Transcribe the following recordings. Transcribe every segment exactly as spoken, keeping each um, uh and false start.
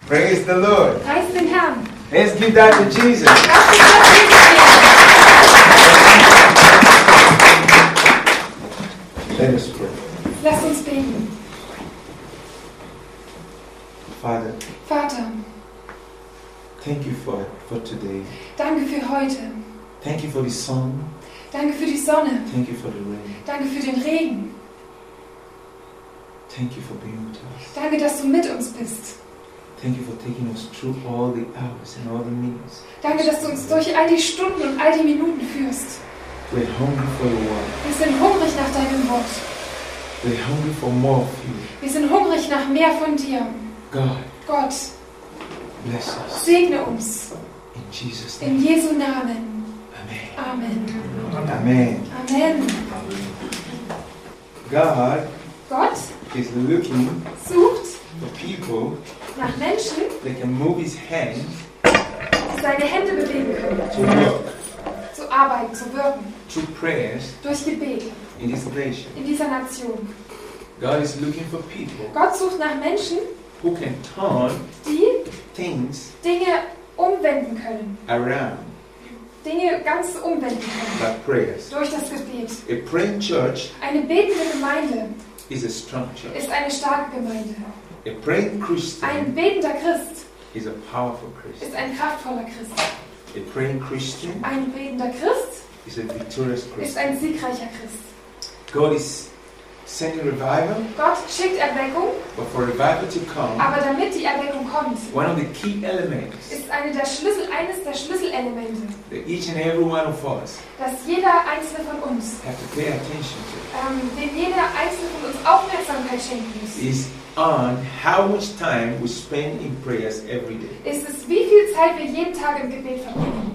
Praise the Lord. Preist den Herrn. Let's give that to Jesus. Let us pray. Lass uns beten. Father, Vater, thank you for, for today. danke für heute. Thank you for the sun. Danke für die Sonne. Thank you for the rain. Danke für den Regen. Thank you for being with us. Danke, dass du mit uns bist. Thank you for taking us through all the hours and all the minutes. Danke, dass du uns durch all die Stunden und all die Minuten führst. We're hungry for your word. Wir sind hungrig nach deinem Wort. We're hungry for more of you. Wir sind hungrig nach mehr von dir. God, Gott, bless us. segne uns. In Jesus' name. In Jesu Namen. Amen. Amen. Amen. Amen. God Gott is looking sucht for people nach Menschen, that can move his hand die seine Hände bewegen können. to work Zu arbeiten, zu wirken. through prayers Durch Gebet. in this nation. In dieser Nation. God is looking for people Gott sucht nach Menschen, who can turn die things Dinge umwenden können. around Dinge ganz umwenden können. by prayers. Durch das Gebet. A praying church Eine betende Gemeinde is a strong church. ist eine starke Gemeinde. A praying Christian Ein betender Christ is a powerful Christian. ist ein kraftvoller Christ. A praying Christian Ein betender Christ is a victorious ist Christian. ein siegreicher Christ. God is sending revival, Gott schickt Erweckung, but for revival to come, aber damit die Erweckung kommt, one of the key elements ist eine der Schlüssel, eines der Schlüsselelemente, that each and every one of us dass jeder einzelne von uns, have to pay attention to ähm, dem jeder einzelne von uns Aufmerksamkeit schenken muss, is on how much time we spend in prayers every day. ist es, wie viel Zeit wir jeden Tag im Gebet verbringen.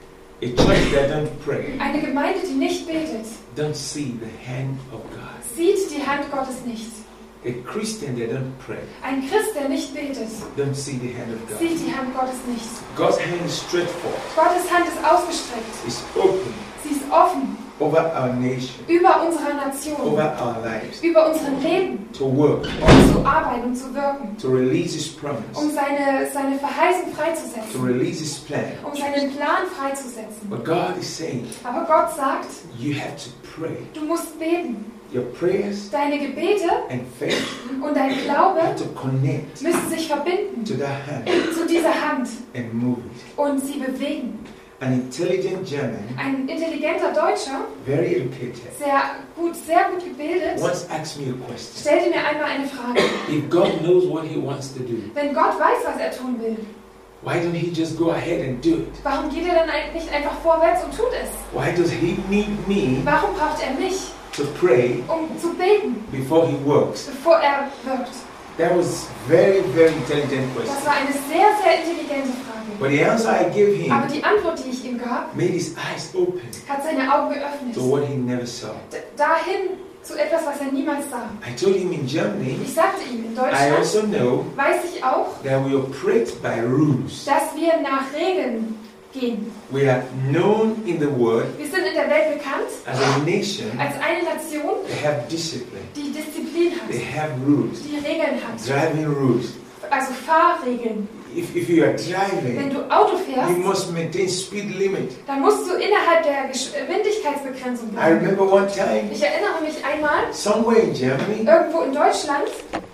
A church that don't pray Eine Gemeinde, die nicht betet, don't see the hand of God. sieht die Hand Gottes nicht. A Christian that don't pray Ein Christ, der nicht betet, don't see the hand of God. sieht die Hand Gottes nicht. God's hand is stretched forth. Gottes Hand ist ausgestreckt. It's open Sie ist offen over our nation, über unsere Nation, over our lives, über unseren Leben, to work, um zu arbeiten und zu wirken, to release His promise, um seine, seine Verheißung to freizusetzen, release His plan. um seinen Plan freizusetzen. But God is saying, Aber Gott sagt, you have to pray. du musst beten. Your prayers Deine Gebete and faith und dein Glaube have to connect müssen sich verbinden to that hand zu dieser Hand and move it. und sie bewegen. An intelligent German, Ein intelligenter Deutscher, very educated, sehr gut, sehr gut gebildet, once asked me a question. stellte mir einmal eine Frage. If God knows what He wants to do, Wenn Gott weiß, was er tun will, why don't He just go ahead and do it? warum geht er dann nicht einfach vorwärts und tut es? Why does He need me Warum braucht er mich, to pray um zu beten, before He works? bevor er wirkt? That was very, very intelligent Das question. war eine sehr, sehr intelligente Frage. But the answer I gave Aber him die Antwort, die ich ihm gab, made his eyes open hat seine Augen geöffnet. to what he never saw. D- Dahin zu etwas, was er niemals sah. I told him in Germany, Ich sagte ihm, in I Deutschland also know weiß ich auch, that we operate by rules. dass wir nach Regeln gehen. We are known in the world Wir sind in der Welt bekannt as a nation als eine Nation, that have discipline. die Disziplin hat, They have rules, die Regeln hat. driving rules. Also Fahrregeln. If, if you are Wenn driving, du Auto you fährst, must maintain speed limit. dann musst du innerhalb der Geschwindigkeitsbegrenzung I bleiben. remember one time, Ich erinnere mich einmal, somewhere in Germany, irgendwo in Deutschland,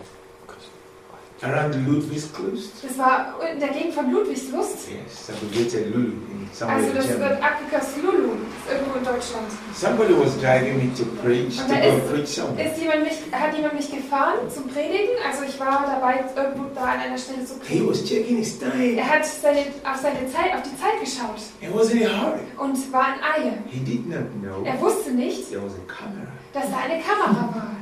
around Ludwigslust. das war in der Gegend von Ludwigslust, Yes, abbreviated Lulu in somewhere also in das Germany. wird abgekürzt Lulu, ist irgendwo in Deutschland. Somebody was driving me to preach, to Und da go ist- preach somewhere. Ist jemand mich, hat jemand mich gefahren zum Predigen? Also ich war dabei, irgendwo da an einer Stelle zu He predigen. was checking his time. Er hat seine, auf seine Zeit, auf die Zeit geschaut He was in a hurry. und war in Eile. He did not know Er wusste nicht, there was a camera. dass da eine Kamera war.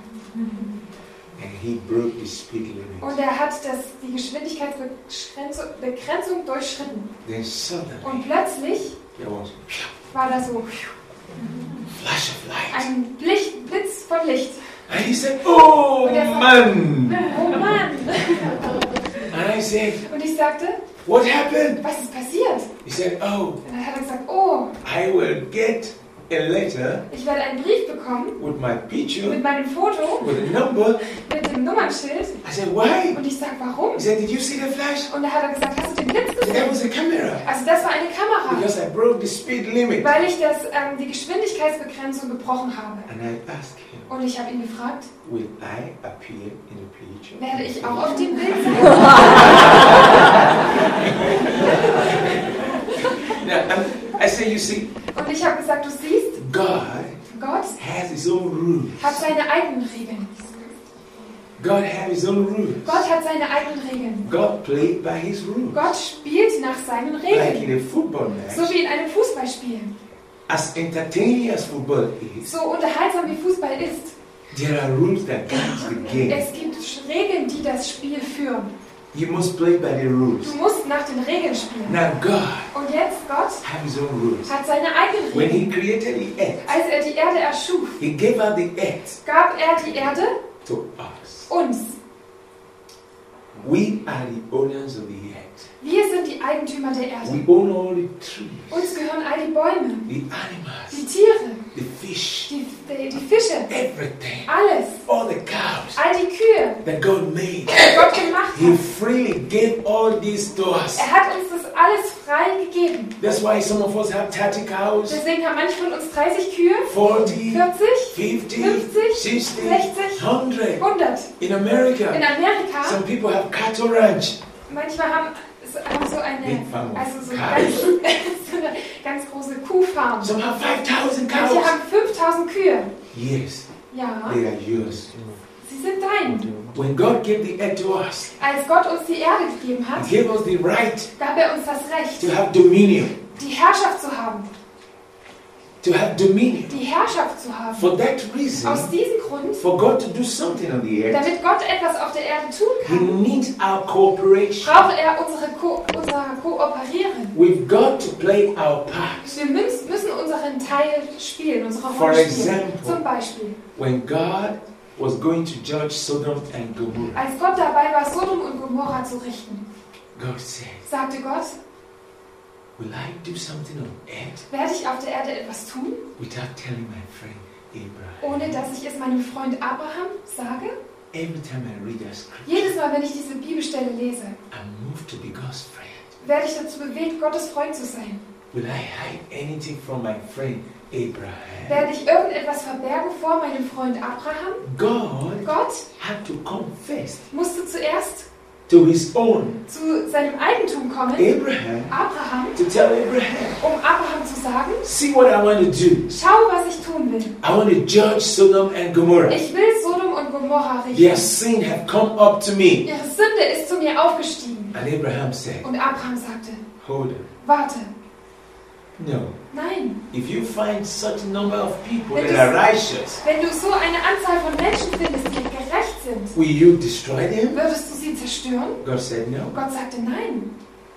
And he broke the speed limit. Und er hat das, die Geschwindigkeitsbegrenzung Begrenzung durchschritten. Then suddenly Und plötzlich there was war da so flash of light. ein Licht, Blitz von Licht. And he said, "Oh Und er sagte, man!" oh Mann! And I said, Und ich sagte, "What happened?" was ist passiert? He said, "Oh, Und dann hat er gesagt, oh, I will get a letter Ich werde einen Brief bekommen with my picture, mit meinem Foto, with a number. mit dem Nummernschild. I said, why? Und ich sage, warum? He said, did you see the flash? Und da hat er gesagt, hast du den Blitz That gesehen? was a camera. Also das war eine Kamera, Because I broke the speed limit. weil ich das, ähm, die Geschwindigkeitsbegrenzung gebrochen habe. And I asked him, Und ich habe ihn gefragt, will I appear in the picture? werde ich auch auf dem Bild sein? Now, and I said, you see, Und ich habe gesagt, du siehst, God Gott has his own rules. hat seine eigenen Regeln. God has his own rules. Gott hat seine eigenen Regeln. God played by his rules. Gott spielt nach seinen Like Regeln. in a football match, So wie in einem Fußballspiel. as entertaining as football is, So unterhaltsam wie Fußball ist. there are rules that guide the game. Es gibt Regeln, die das Spiel führen. You must play by the rules. Du musst nach den Regeln spielen. Now God Und jetzt, Gott has his own rules. hat seine eigenen When Regeln. he created the earth, Als er die Erde erschuf, he gave out the earth gab er die Erde to us. uns. We are the owners of the earth. Wir sind die Eigentümer der Erde. We own all the trees, Uns gehören all die Bäume, the die animals, Tiere, the fish, die, die, die Fische, everything, alles, all the cows all die Kühe, that God made. die Gott gemacht He hat. freely gave all this to us. Er hat uns das alles frei gegeben. That's why some of us have thirty cows, Deswegen haben manche von uns dreißig Kühe, forty, vierzig, fifty, fünfzig, sixty, sechzig, one hundred. hundert. In In America, Amerika, some people have cattle ranch. manchmal haben, haben so eine, Big farm of also so cows. ganz, so eine ganz große Kuhfarm. Some have five thousand Manche cows. haben fünftausend Kühe. Yes, Ja, they are yours. sie sind dein. When God gave the earth to us, Als Gott uns die Erde gegeben hat, He gave us the right gab er uns das Recht, to have dominion. die Herrschaft zu haben. To have dominion. Die Herrschaft zu haben. For that reason, Aus diesem Grund, for God to do something on the earth, damit Gott etwas auf der Erde tun He kann, needs our cooperation. braucht er unsere, Ko unser Kooperieren. We've got to play our part. Wir müssen, müssen unseren Teil spielen, unsere For Rolle spielen. example, Zum Beispiel, When God was going to judge Sodom and Gomorrah, als Gott dabei war, Sodom und Gomorra zu richten, God said, sagte Gott, will I do something on earth werde ich auf der Erde etwas tun, without telling my friend Abraham? ohne dass ich es meinem Freund Abraham sage? Every time I read that scripture, Jedes Mal, wenn ich diese Bibelstelle lese, I'm moved to be God's friend. werde ich dazu bewegt, Gottes Freund zu sein. Will I hide anything from my friend Abraham? Werde ich irgendetwas verbergen vor meinem Freund Abraham? God Gott had to come first musste zuerst to his own zu seinem Eigentum kommen, Abraham, Abraham, to tell Abraham, um Abraham zu sagen, see what I want to do. schau, was ich tun will. I want to judge Sodom and Gomorrah. Ich will Sodom und Gomorra Their richten. sin have come up to me. Ihre Sünde ist zu mir aufgestiegen. And Abraham said, Und Abraham sagte, hold on. warte, No. nein. If you find such a number of people Wenn that du- are righteous, Wenn du so eine Anzahl von Menschen findest, die gerecht sind, will you destroy them? würdest du sie zerstören? God said no. Gott sagte nein.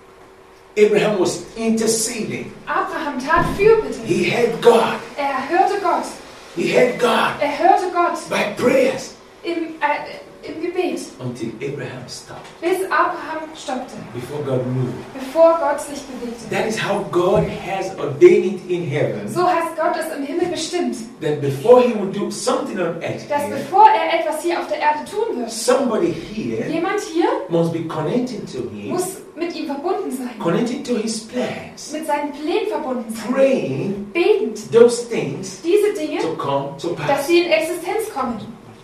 Abraham was interceding. Abraham tat Fürbitte. He heard God. Er hörte Gott. He heard God Er hörte Gott by prayers im, äh, im Gebet, until Abraham stopped bis Abraham stoppte, before God moved. bevor Gott sich bewegte. That is how God has ordained it in heaven. So hat Gott es im Himmel bestimmt, That before He would do something on earth, dass here, bevor er etwas hier auf der Erde tun wird, somebody here jemand hier must be connected to Him, muss mit ihm verbunden sein, connected to His plans, mit seinen Plänen verbunden sein, praying betend those things diese Dinge, to come to dass pass. sie in Existenz kommen.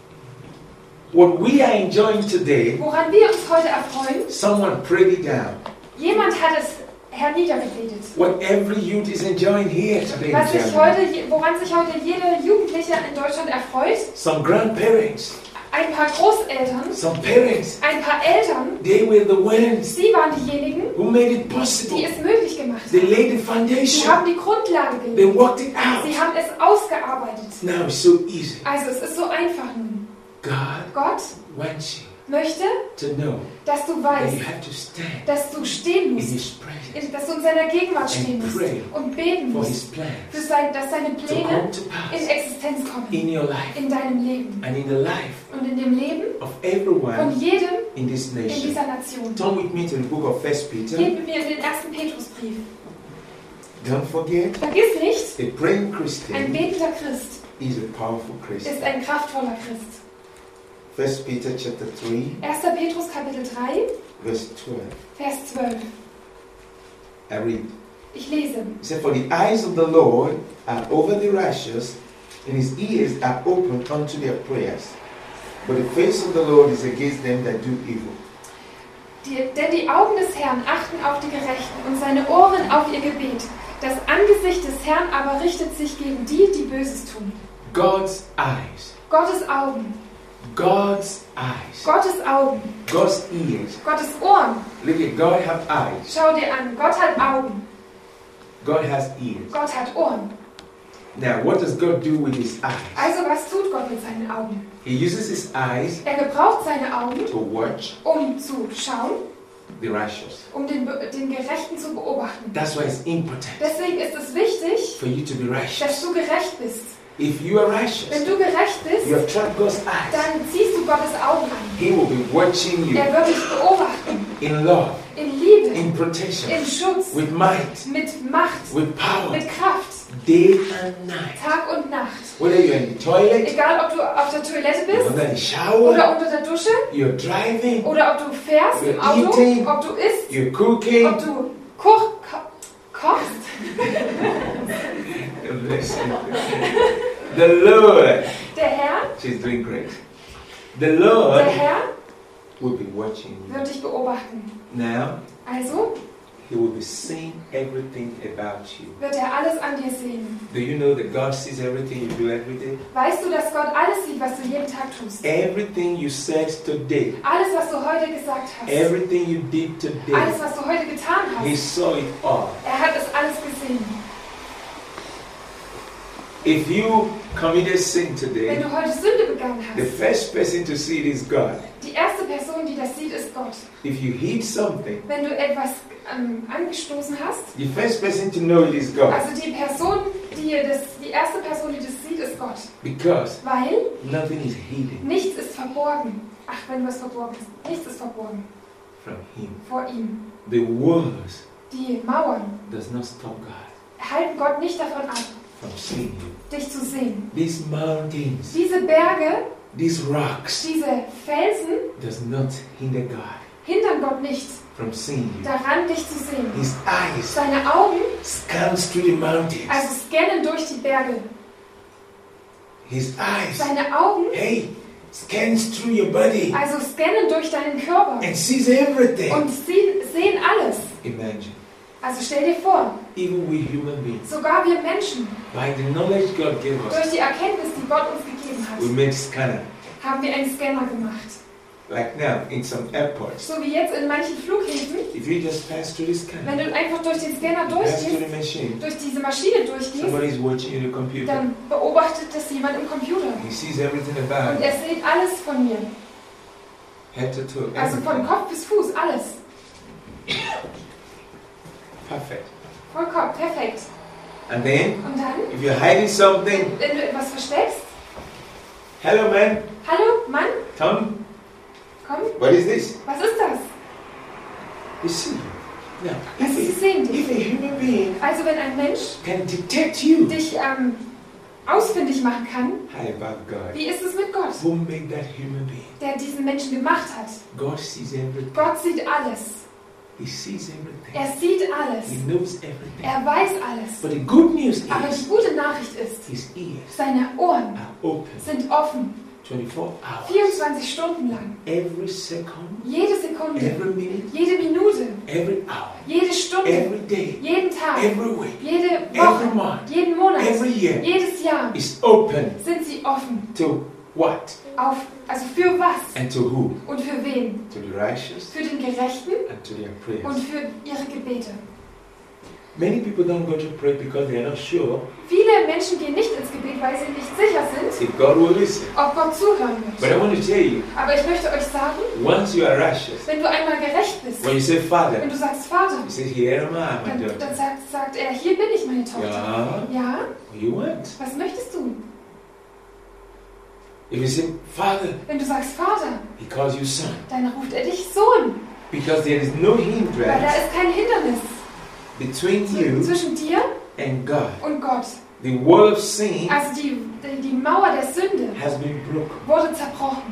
What we are enjoying today, Woran wir uns heute erfreuen, someone prayed it down. jemand hat es herniedergebetet. What every youth is enjoying here today in Was sich Germany. heute, woran sich heute jeder Jugendliche in Deutschland erfreut, Some grandparents, ein paar Großeltern, some parents, ein paar Eltern, they were the ones sie waren diejenigen, who made it die possible. es möglich gemacht They haben. laid the Sie foundation. haben die Grundlage They gelegt. worked it out. Sie haben es ausgearbeitet. Now it's so easy. Also es ist so einfach nun. God Gott wants you möchte, to know dass du that you weißt, have to stand dass du stehen in musst, His presence dass du in seiner Gegenwart stehen and musst pray und beten for musst, His für plans sein, dass deine to Pläne come to in pass Existenz kommen. in your life In deinem Leben and in the life und in dem Leben of von everyone jedem in this in nation. dieser Nation. Turn with me to the book of First Peter. Geht mit mir in den ersten Petrusbrief. Don't forget, Vergiss nicht, a praying ein Christian betender Christ is a powerful Christian. ist ein kraftvoller Christ. First Peter chapter three, erster Petrus Kapitel drei, verse twelve. Vers zwölf. I read. Ich lese. It said, "For the eyes of the Lord are over the righteous, and his ears are open unto their prayers. But the face of the Lord is against them that do evil." Die, denn die Augen des Herrn achten auf die Gerechten und seine Ohren auf ihr Gebet. Das Angesicht des Herrn aber richtet sich gegen die, die Böses tun. God's eyes. Gottes Augen. God's eyes. Gottes Augen. God's ears. Gottes Ohren. Look at God have eyes. Schau dir an. Gott hat Augen. God has ears. Gott hat Ohren. Now, what does God do with his eyes? Also was tut Gott mit seinen Augen? He uses his eyes Er gebraucht seine Augen, to watch um zu schauen, the righteous. um den, Be- den Gerechten zu beobachten. That's why it's important Deswegen ist es wichtig, for you to be dass righteous. du gerecht bist. If you are Wenn righteous, du gerecht you bist, have trapped God's eyes. dann ziehst du Gottes Augen an. He will be watching you Er wird dich beobachten. in love, In Liebe, in protection, in Schutz, with might, mit Macht, with power, mit Kraft, day and night. Tag und Nacht. Whether you're in the toilet, Egal, ob du auf der Toilette you're bist under the shower, oder unter der Dusche you're driving, oder ob du fährst im You're Auto, eating. ob du isst, you're cooking. ob du koch, ko kochst. The Lord, Der Herr, she's doing great. The Lord der Herr will be watching you. wird dich beobachten. Now, Also He will be seeing everything about you. wird er alles an dir sehen. Do you know that God sees everything you do every day? Weißt du, dass Gott alles sieht, was du jeden Tag tust? Everything you said today, Alles, was du heute gesagt hast. everything you did today, Alles, was du heute getan He hast. saw it all. Er hat es alles gesehen. If you committed sin Wenn today, du heute Sünde begangen the hast, first person to see it is God. die erste Person, die das sieht, ist Gott. If you hit something, Wenn du etwas ähm, angestoßen hast, the first person to know it is God. also die Person, die das, die erste Person, die das sieht, ist Gott. Because Weil nothing is hidden nichts ist verborgen. Ach, wenn was verborgen ist. Nichts ist verborgen from Him. vor ihm. The walls Die Mauern does not stop God halten Gott nicht davon ab, from seeing you. dich zu sehen. These mountains, Diese Berge, these rocks diese Felsen does not hinder God hindern Gott nicht from seeing you. daran, dich zu sehen. His eyes Seine Augen scans through the mountains. also scannen durch die Berge. His eyes, Seine Augen hey, scans through your body also scannen durch deinen Körper and sees everything. und sie- sehen alles. Imagine, Also stell dir vor, even we human beings, sogar wir Menschen, by the knowledge God gave us, durch die Erkenntnis, die Gott uns gegeben hat, we made scanner. haben wir einen Scanner gemacht. Like now, in some airports, So wie jetzt in manchen Flughäfen, if you just pass through the scanner, wenn du einfach durch den Scanner pass through durchgehst, the machine, durch diese Maschine durchgehst, somebody is watching you the computer. dann beobachtet das jemand im Computer. He sees everything Und about er sieht alles von mir. you, head to toe, Also von everything. Kopf bis Fuß, alles. Perfect. Vollkommen, perfekt. And then, Und dann, if you're hiding something, wenn du etwas versteckst, hello man, hallo, Mann, Tom, komm, what is this? was ist das? You see. Now, Also sie if sehen a, dich. if a human being Also wenn ein Mensch can detect you, dich ähm, ausfindig machen kann, how about God? wie ist es mit Gott, Who made that human being? der diesen Menschen gemacht hat? God sees everything. Gott sieht alles. He sees everything. Er sieht alles. He knows everything. Er weiß alles. But the good news Aber die is, gute Nachricht ist, his ears seine Ohren are open sind offen, twenty-four hours. vierundzwanzig Stunden lang. Every second, Jede Sekunde, every minute, jede Minute, every hour, jede Stunde, every day, jeden Tag, every week, jede every Woche, month, jeden Monat, every year jedes Jahr is open sind sie offen. to what? Auf, also für was And to who? und für wen? To the righteous Für den Gerechten and to their und prayers. für ihre Gebete. Many people don't go to pray because they are not sure Viele Menschen gehen nicht ins Gebet, weil sie nicht sicher sind, if God will listen. ob Gott zuhören But I wird. want to tell you, Aber ich möchte euch sagen, once you are righteous, wenn du einmal gerecht bist, when you say Father, wenn du sagst Vater, you say, Here am I, my dann, dann daughter. sagt, sagt er, hier bin ich, meine Tochter. Yeah, Ja, what do you want? was möchtest du? If you say Father, Wenn du sagst Vater, he calls you son. dann ruft er dich Sohn. Because there is no Weil da hindrance ist kein Hindernis between you zwischen dir and God. und Gott. The wall of sin Also die, die, die Mauer der Sünde has been broken. wurde zerbrochen.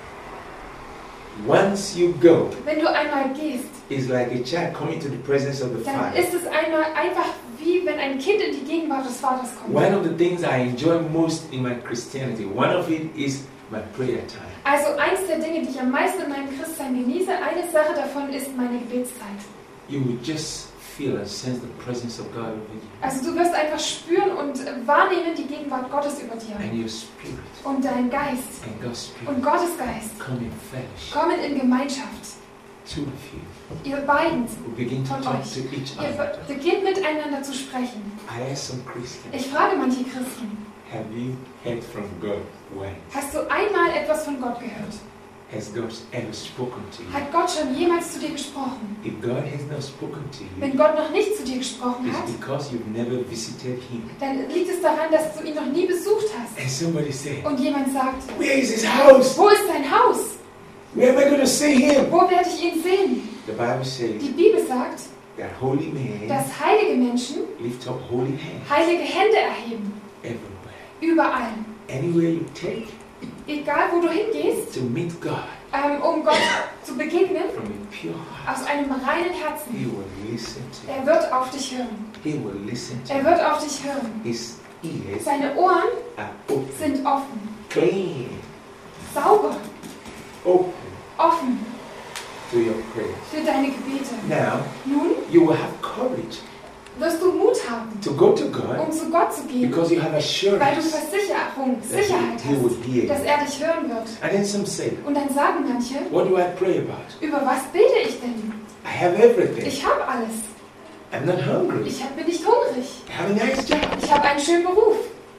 Once you go, Wenn du einmal gehst, it's like a child coming to the presence of the dann Father. ist es einmal einfach wie wenn ein Kind in die Gegenwart des Vaters kommt. One of the things I enjoy most in my Christianity, one of it is my prayer time. Also eins der Dinge, die ich am meisten in meinem Christsein genieße, eine Sache davon ist meine Gebetszeit. You will just feel and sense the presence of God over you. Also du wirst einfach spüren und wahrnehmen die Gegenwart Gottes über dir. And your spirit Und dein Geist and God's spirit und Gottes Geist come in fellowship. kommen in Gemeinschaft. Two of you Ihr beiden will begin to von talk euch, to each ihr other. beginnt miteinander zu sprechen. I ask some Christians, Ich frage manche Christen, have you heard from God? When? hast du einmal etwas von Gott gehört? Has God ever spoken to you? Hat Gott schon jemals zu dir gesprochen? If God has not spoken to you, Wenn Gott noch nicht zu dir gesprochen hat, it's because you've never visited Him. dann liegt es daran, dass du ihn noch nie besucht hast. And somebody said, Und jemand sagt, where is His house? wo ist dein Haus? Where am I going to see Him? Wo werde ich ihn sehen? The Bible says Die Bibel sagt, that holy men dass heilige Menschen lift up holy hands heilige Hände erheben. everywhere. Überall. Anywhere you take Egal, wo du hingehst, to meet God ähm, um Gott zu begegnen, from a pure heart, aus einem reinen He Herzen. will listen to you. Er wird auf dich hören. He will listen to Er you. wird auf dich hören. His ears Seine Ohren are open, sind offen, clean, sauber, open offen to your prayers. für deine Gebete. Now, Nun you will have courage wirst du Mut haben, to go to God um zu Gott zu gehen, because you have weil du assurance Versicherung, that Sicherheit He, he will hast, hear dass you. er dich hören wird. And then some say, Und dann sagen manche, what do I pray about? über was bete ich denn? I have everything. Ich habe alles. I'm not hungry. Ich hab- bin nicht hungrig. I have a nice job. Ich habe einen schönen Beruf.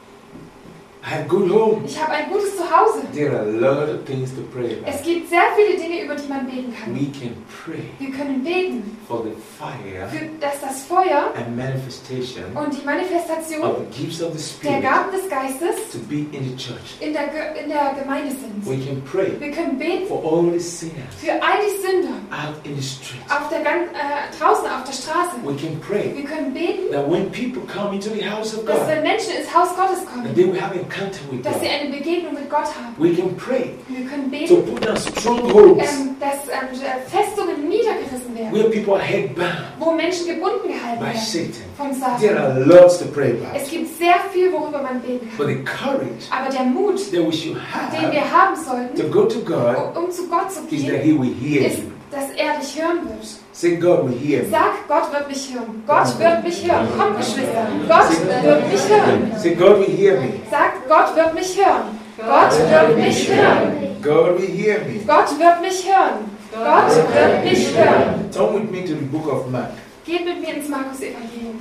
I have good home. Ich habe ein gutes Zuhause. There are a lot of things to pray about. Es gibt sehr viele Dinge, über die man beten kann. We can pray Wir können beten, for the fire für, dass das Feuer and manifestation und die Manifestation of the gifts of the der Spirit Gaben des Geistes to be in the church. in der, Ge- in der Gemeinde sind. We can pray Wir können beten for all the sinners für all die Sünder out in the street. auf der, gan- äh, draußen auf der Straße. We can pray Wir können beten, that when people come into the house of dass God, wenn Menschen ins Haus Gottes that kommen, they will have encounter with dass sie God. eine Begegnung mit Gott haben. We can pray Wir können to beten, put down strongholds ähm, dass ähm, Festungen niedergerissen werden, where people are held bound wo Menschen gebunden gehalten by werden Satan. von There Satan. are lots to pray about. Es gibt sehr viel, worüber man beten But kann. the courage Aber der Mut, that we should den have wir haben to sollten, go to God um, um zu Gott zu is that gehen, He will hear ist, you. dass er dich hören wird. Say, God will hear me. Sag, Gott wird mich hören. Gott wird mich hören. Kommt, Geschwister. Gott wird mich hören. Say, God will hear me. Sag, Gott wird mich hören. Gott wird mich hören. God will hear me. Gott wird mich hören. Gott wird mich hören. Turn with me to the book of Mark. Geht mit mir ins Markus-Evangelium.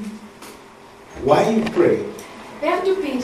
While you pray, Während du betest,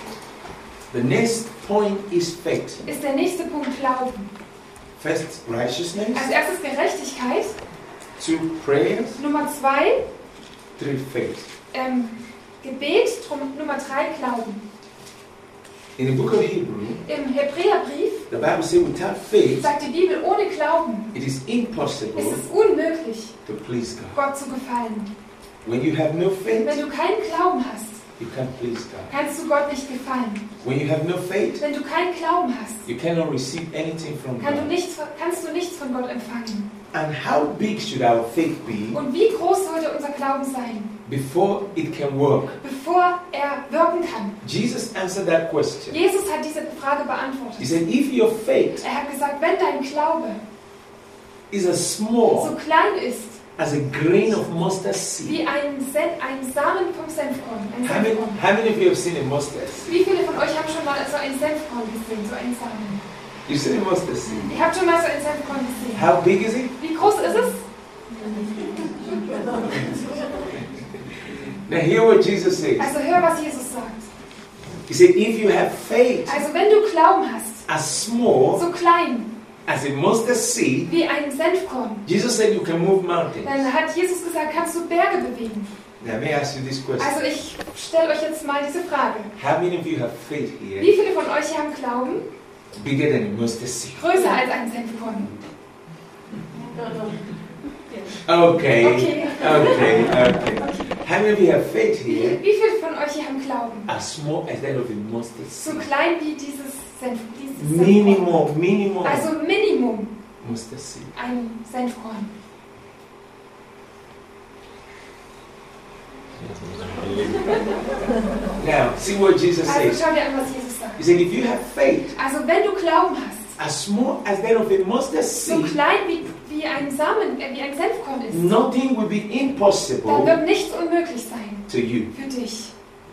the next point is faith. ist der nächste Punkt Glauben. First, righteousness. Als erstes Gerechtigkeit. Two, prayers. Nummer zwei, Three, faith. ähm, Gebet. Drum, Nummer drei, Glauben. In the book of Hebrew, Im Hebräerbrief the Bible says without faith, sagt die Bibel, ohne Glauben it is ist impossible es unmöglich, to please God. Gott zu gefallen. When you have no Wenn faith, du keinen Glauben hast, you can't please God. kannst du Gott nicht gefallen. When you have no faith, Wenn du keinen Glauben hast, you cannot receive anything from kann du God. nichts, kannst du nichts von Gott empfangen. And how big should our faith be Und wie groß sollte unser Glauben sein, before it can work? bevor er wirken kann? Jesus answered that question. Jesus hat diese Frage He beantwortet. said, if your faith Er hat gesagt, wenn dein Glaube is as so small klein ist, as a grain of mustard seed. wie ein, Sen ein Samen vom Senfkorn, ein How many, Senfkorn. how many of you have seen a mustard seed? Wie viele von euch haben schon mal so ein Senfkorn gesehen, so ein Samen? You've seen a mustard seed. Ihr habt schon mal so ein Senfkorn gesehen. How big is it? Wie groß ist es? Now hear what Jesus says. Also hör, was Jesus sagt. He said, if you have faith Also wenn du Glauben hast, as small so klein as a mustard seed, wie ein Senfkorn, Jesus said you can move mountains. dann hat Jesus gesagt, kannst du Berge bewegen. Now let me ask you this question. Also ich stelle euch jetzt mal diese Frage. How many of you have faith Wie here viele von euch haben Glauben bigger than a mustard seed? größer als ein Senfkorn? Okay. Okay. Okay, okay. How many of you have faith Wie, here wie viele von euch hier haben Glauben? as small as that of a mustard So seed? klein wie dieses Senf, dieses Senfkorn. Minimum, minimum Also Minimum mustard seed. ein Senfkorn. Now, see what Jesus Also says. schau dir an, was Jesus sagt. He said, if you have faith Also wenn du Glauben hast, as small as that of a mustard so seed, klein wie, wie ein Samen, äh, wie ein Senfkorn ist, nothing will be dann impossible wird nichts unmöglich sein to you. für dich.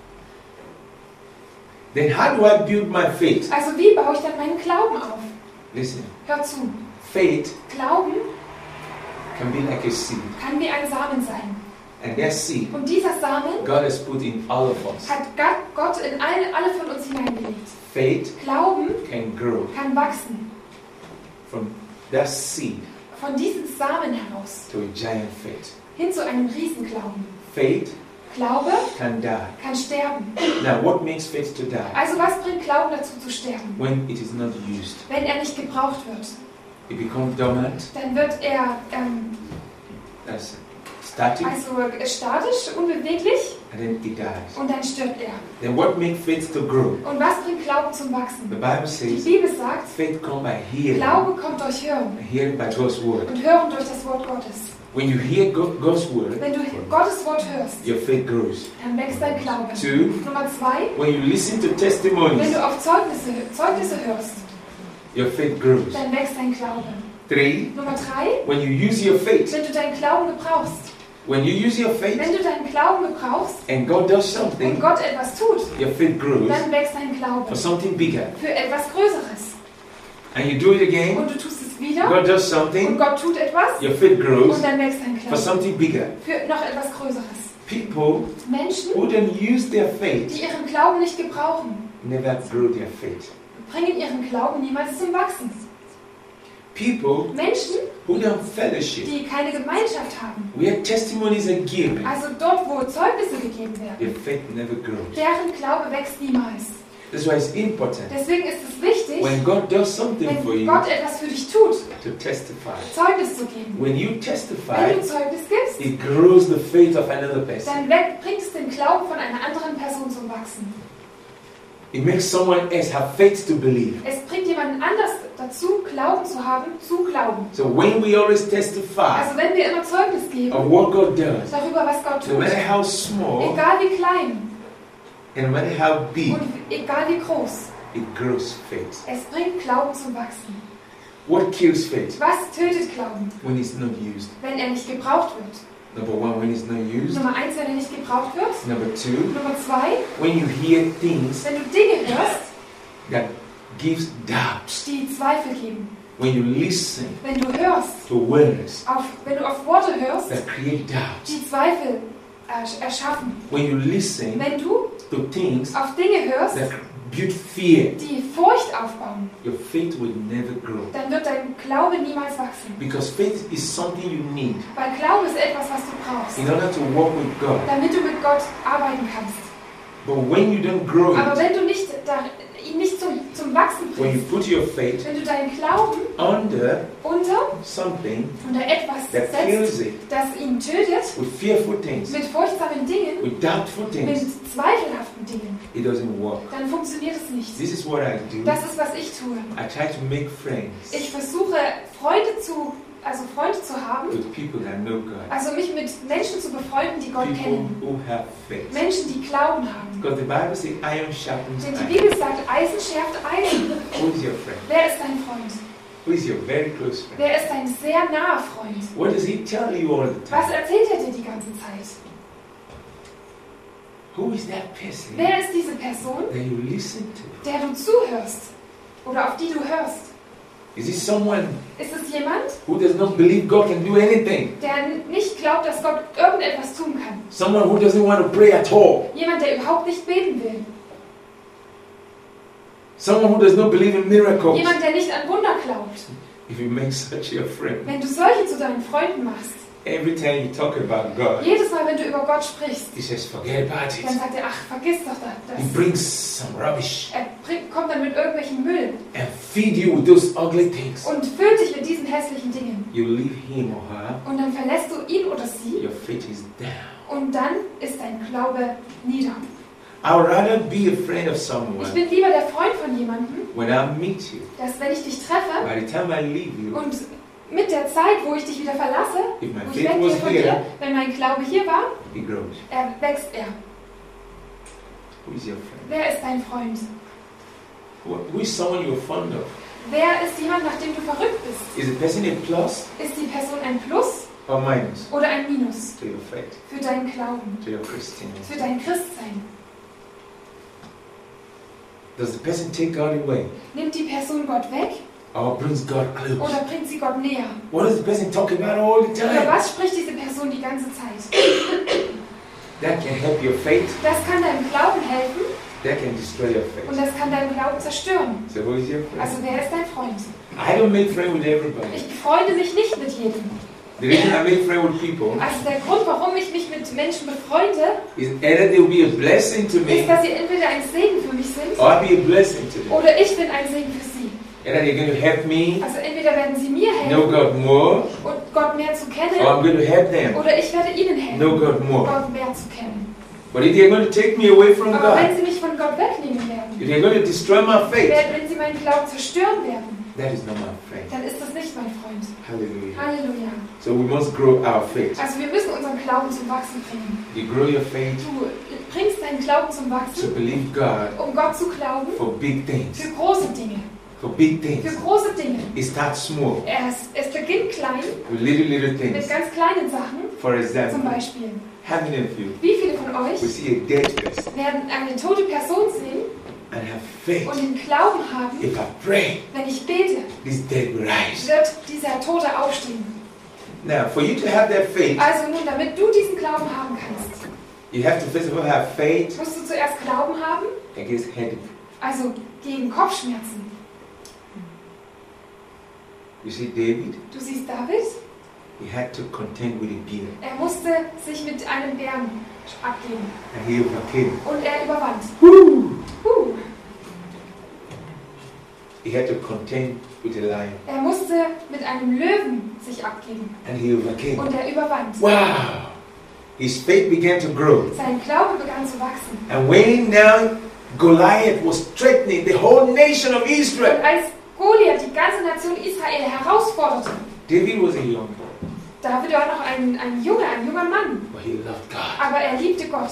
Then how do I build my faith? Also wie baue ich dann meinen Glauben auf? Listen, Hör zu. faith Glauben can be like a seed. kann wie ein Samen sein. And that seed, Und dieser Samen God has put in all of us. hat Gott in alle, alle von uns hineingelegt. Faith Glauben can grow kann wachsen. from that seed Von diesem Samen heraus to a giant faith. hin zu einem Riesenglauben. Faith Glaube can die. kann sterben. Now, what makes faith to die? Also was bringt Glauben dazu zu sterben? When it is not used. Wenn er nicht gebraucht wird, It becomes dormant, dann wird er ähm, that's static, also statisch, unbeweglich and then it dies. und dann stirbt er. Then what makes faith to grow? Und was bringt Glauben zum The Wachsen? Bible Die says Bibel sagt, faith comes by hearing, Glaube kommt durch Hören and hearing by God's word. und Hören durch das Wort Gottes. When you hear Go- God's word, Wenn du Gottes Wort hörst, your faith grows. dann wächst dein Glaube. Two, Nummer zwei, when you listen to wenn testimonies, du auf Zeugnisse, Zeugnisse hörst, your faith grows. dann wächst dein Glaube. Three, Nummer drei, when you use your faith, wenn du deinen Glauben gebrauchst. when you use your faith Wenn du deinen Glauben gebrauchst and God does und something, Gott etwas tut, your faith grows dann wächst dein Glaube for something bigger. für etwas Größeres. And you do it again, Und du tust es wieder God does und something, Gott tut etwas your faith grows und dann wächst dein for Glaube something bigger. für noch etwas Größeres. People Menschen, who don't use their faith die ihren Glauben nicht gebrauchen, never grow their faith. bringen ihren Glauben niemals zum Wachsen. People Menschen, who don't fellowship, die keine Gemeinschaft haben, where testimonies are given, also dort, wo Zeugnisse gegeben werden, their faith never grows. deren Glaube wächst niemals. That's why it's important Deswegen ist es wichtig, when God does something for wenn you Gott etwas für dich tut, to testify. Zeugnis zu geben. When you Wenn testify, du Zeugnis gibst, it grows the faith of another person. dann weg- bringt es den Glauben von einer anderen Person zum Wachsen. It makes someone else have faith to believe. Es bringt jemanden anders dazu, Glauben zu haben, zu glauben. So when we always testify Also wenn wir immer Zeugnis geben of what God does, darüber, was Gott no matter tut, how small egal wie klein and no matter how big, und egal wie groß, it grows faith. es bringt Glauben zum Wachsen. What kills faith? Was tötet Glauben, When it's not used. wenn er nicht gebraucht wird? Number one, when it's not used. Nummer eins, wenn er nicht gebraucht wird. Number two, Nummer zwei, when you hear things wenn du Dinge hörst, that gives doubts. die Zweifel geben. When you listen Wenn du hörst, to words auf, wenn du auf Worte hörst, that create doubts. die Zweifel ersch- erschaffen. When you listen Wenn du to things auf Dinge hörst, that build fear, die Furcht aufbauen, your faith will never grow. dann wird dein Glaube niemals wachsen. Because faith is something you need Weil Glaube ist etwas, was du brauchst, in order to walk with God. damit du mit Gott arbeiten kannst. But when you don't grow Aber it, wenn du nicht da, ihn nicht zum, zum Wachsen when you bringst, put your faith wenn du deinen Glauben under unter, something unter etwas that setzt, kills it das ihn tötet, with fearful things, mit furchtsamen Dingen, with doubtful mit things, zweifelhaften Dingen, it doesn't work. dann funktioniert es nicht. This is what I do. Das ist, was ich tue. I try to make friends Ich versuche, Freunde zu, also Freunde zu haben, with people that know God. also mich mit Menschen zu befreunden, die Gott People kennen. who have faith. Menschen, die Glauben haben. Because the Bible says iron sharpens Denn die iron. Bibel sagt, Eisen schärft Eisen. Who is your friend? Wer ist dein Freund? Who is your very close friend? Wer ist dein sehr naher Freund? What does he tell you all the Was time? erzählt er dir die ganze Zeit? Who is that person Wer ist diese Person, that you listen to? der du zuhörst? Oder auf die du hörst? Is it someone Ist es jemand, who does not believe God can do anything? der nicht glaubt, dass Gott irgendetwas tun kann? Someone who doesn't want to pray at all? Jemand, der überhaupt nicht beten will? Someone who does not believe in miracles? Jemand, der nicht an Wunder glaubt? If you make such a friend, Wenn du solche zu deinen Freunden machst, every time you talk about God, jedes Mal, wenn du über Gott sprichst, he says, forget about dann it. sagt er, ach, vergiss doch das. He brings some rubbish Er bringt, kommt dann mit irgendwelchen Müll and feed you with those ugly things. und füllt dich mit diesen hässlichen Dingen. You leave him or her, Und dann verlässt du ihn oder sie your faith is down. Und dann ist dein Glaube nieder. I would rather be a friend of Ich someone bin lieber der Freund von jemandem, when I meet you. dass wenn ich dich treffe By the time I leave you, und mit der Zeit, wo ich dich wieder verlasse, if my wo ich faith weggehe was von here, dir, wenn mein Glaube hier war, it grows. er wächst er. Who is your friend? Wer ist dein Freund? Who, who is someone you're fond of? Wer ist jemand, nach dem du verrückt bist? Is the person a plus Ist die Person ein Plus or minus oder ein Minus to your faith, für deinen Glauben, to your Christianity? für dein Christsein? Does the person take God away Nimmt die Person Gott weg or brings God close? oder bringt sie Gott näher? What does the person talk about all the Über time? was spricht diese Person die ganze Zeit? That can help your faith. Das kann deinem Glauben helfen That can destroy your und faith. das kann deinen Glauben zerstören. So who is your Also friend? wer ist dein Freund? I don't make friends with everybody. Ich befreunde mich nicht mit jedem. The reason I make friends with people Also der Grund, warum ich mich mit Menschen befreunde, is either they will be a blessing to ist, me dass sie entweder ein Segen für mich sind or I'll be a blessing to them. oder ich bin ein Segen für sie. Either they're going to help me Also entweder werden sie mir know helfen God more und Gott mehr zu or kennen I'm going to help them oder ich werde ihnen helfen, know God more. Gott mehr zu kennen. But if they're going to take me away from Aber wenn God, sie mich von Gott wegnehmen werden, if they're going to destroy my faith, werden, wenn sie meinen Glauben zerstören werden, that is not my friend. dann ist das nicht mein Freund. Hallelujah. Halleluja. So we must grow our faith. Also wir müssen unseren Glauben zum Wachsen bringen. You grow your faith Du bringst deinen Glauben zum to Wachsen, believe God um Gott zu glauben for big things. für große Dinge. For big Für things. große Dinge. It starts small Es, es beginnt klein, with little, little mit things. ganz kleinen Sachen. For Zum example, Beispiel, how many of you wie viele von euch will see a dead person werden eine tote Person sehen and have faith? und den Glauben haben, If I pray, wenn ich bete, this dead will rise. wird dieser Tote aufstehen. Now, for you to have that faith, Also nun, damit du diesen Glauben haben kannst, you have to first of all have faith musst du zuerst Glauben haben, against headache. also gegen Kopfschmerzen. You see, David, Du siehst David, he had to contend with a bear, er musste sich mit einem Bären abgeben and he overcame. und er überwand. Woo! Huh. He had to contend with a lion, Er musste mit einem Löwen sich abgeben and he overcame. und er überwand. Wow! His faith began to grow. Sein Glaube begann zu wachsen. And when now Goliath was threatening the whole nation of Und Israel, als Goliath die ganze Nation Israel herausforderte, David was a young boy, David war noch ein, ein Junge, ein junger Mann, but he loved God. aber er liebte Gott.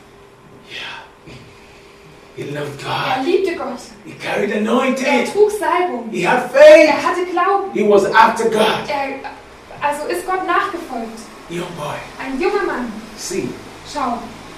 Yeah. He loved Er God. liebte Gott. He carried Er anointing. trug Salbung. He had faith. Er hatte Glauben. He was after God. Er, also ist Gott nachgefolgt. Young boy. Ein junger Mann. See, Schau,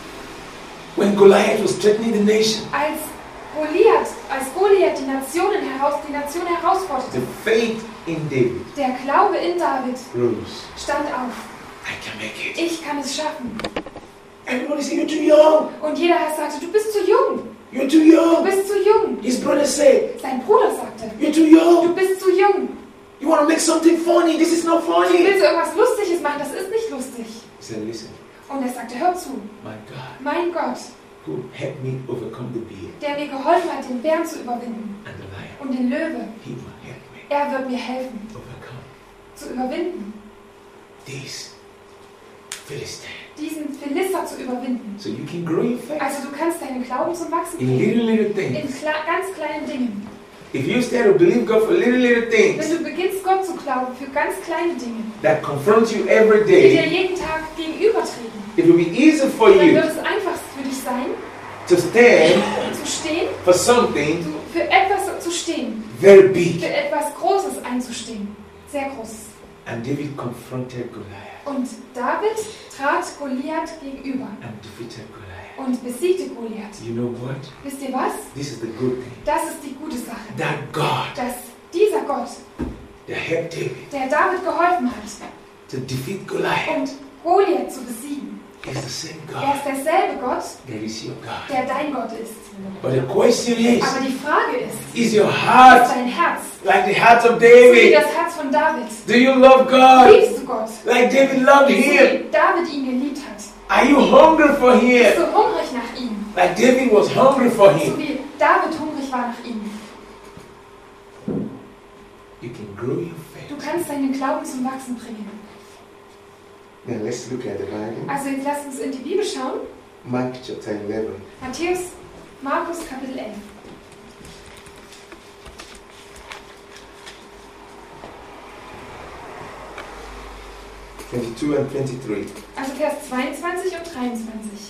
when Goliath was threatening the nation, als Goliath, als Goliath die Nationen heraus, die Nation herausforderte, the faith in David der Glaube in David rose. stand auf. I can make it. Ich kann es schaffen. Everybody said, you're too young. Und jeder sagte, du bist zu jung. You're too Du young. bist zu jung. His brother said, Sein Bruder sagte, you're too du young. bist zu jung. You want to make something funny. This is not Du funny. willst irgendwas Lustiges machen, das ist nicht lustig. He said, listen, Und er sagte, hör zu, my God, mein Gott, who helped me overcome the bear der mir geholfen hat, den Bären zu überwinden and the lion, und den Löwe, he will help me er wird mir helfen, overcome zu überwinden, this Philistine. diesen Philister zu überwinden. So you can grow your faith Also du kannst deinen Glauben zum Wachsen in bringen, little, little in things. kle ganz kleinen Dingen. If you start to believe God for little, little Wenn things du beginnst, Gott zu glauben für ganz kleine Dinge, that confront you every die dir day, jeden Tag gegenübertreten, it will be easy for dann you wird es einfach für dich sein, to stand zu stehen, for something zu, für etwas zu stehen, very für big. etwas Großes einzustehen, sehr Großes. And David confronted Goliath Und David trat Goliath gegenüber and defeated Goliath. und besiegte Goliath. You know what? Wisst ihr was? This is the good thing. Das ist die gute Sache. That God Dass dieser Gott, that helped David der David geholfen hat, to defeat Goliath um Goliath zu besiegen, is the same er God ist derselbe Gott, that is your God. der dein Gott ist. But the question is, Aber die Frage ist, is your ist heart dein Herz like the heart of so wie David? das Herz von David? Do you love God Liebst du Gott, like David loved so him? wie David ihn geliebt hat? Are you hungry for Bist him du hungrig nach ihm, like David was hungry for so him? wie David hungrig war nach ihm? You can grow your Du faith kannst deinen Glauben zum Wachsen bringen. Now let's look at the Bible. Also jetzt lasst uns in die Bibel schauen. Mark chapter eleven. Matthäus, Markus Kapitel elf. twenty-two and twenty-three. Also Vers zweiundzwanzig und dreiundzwanzig.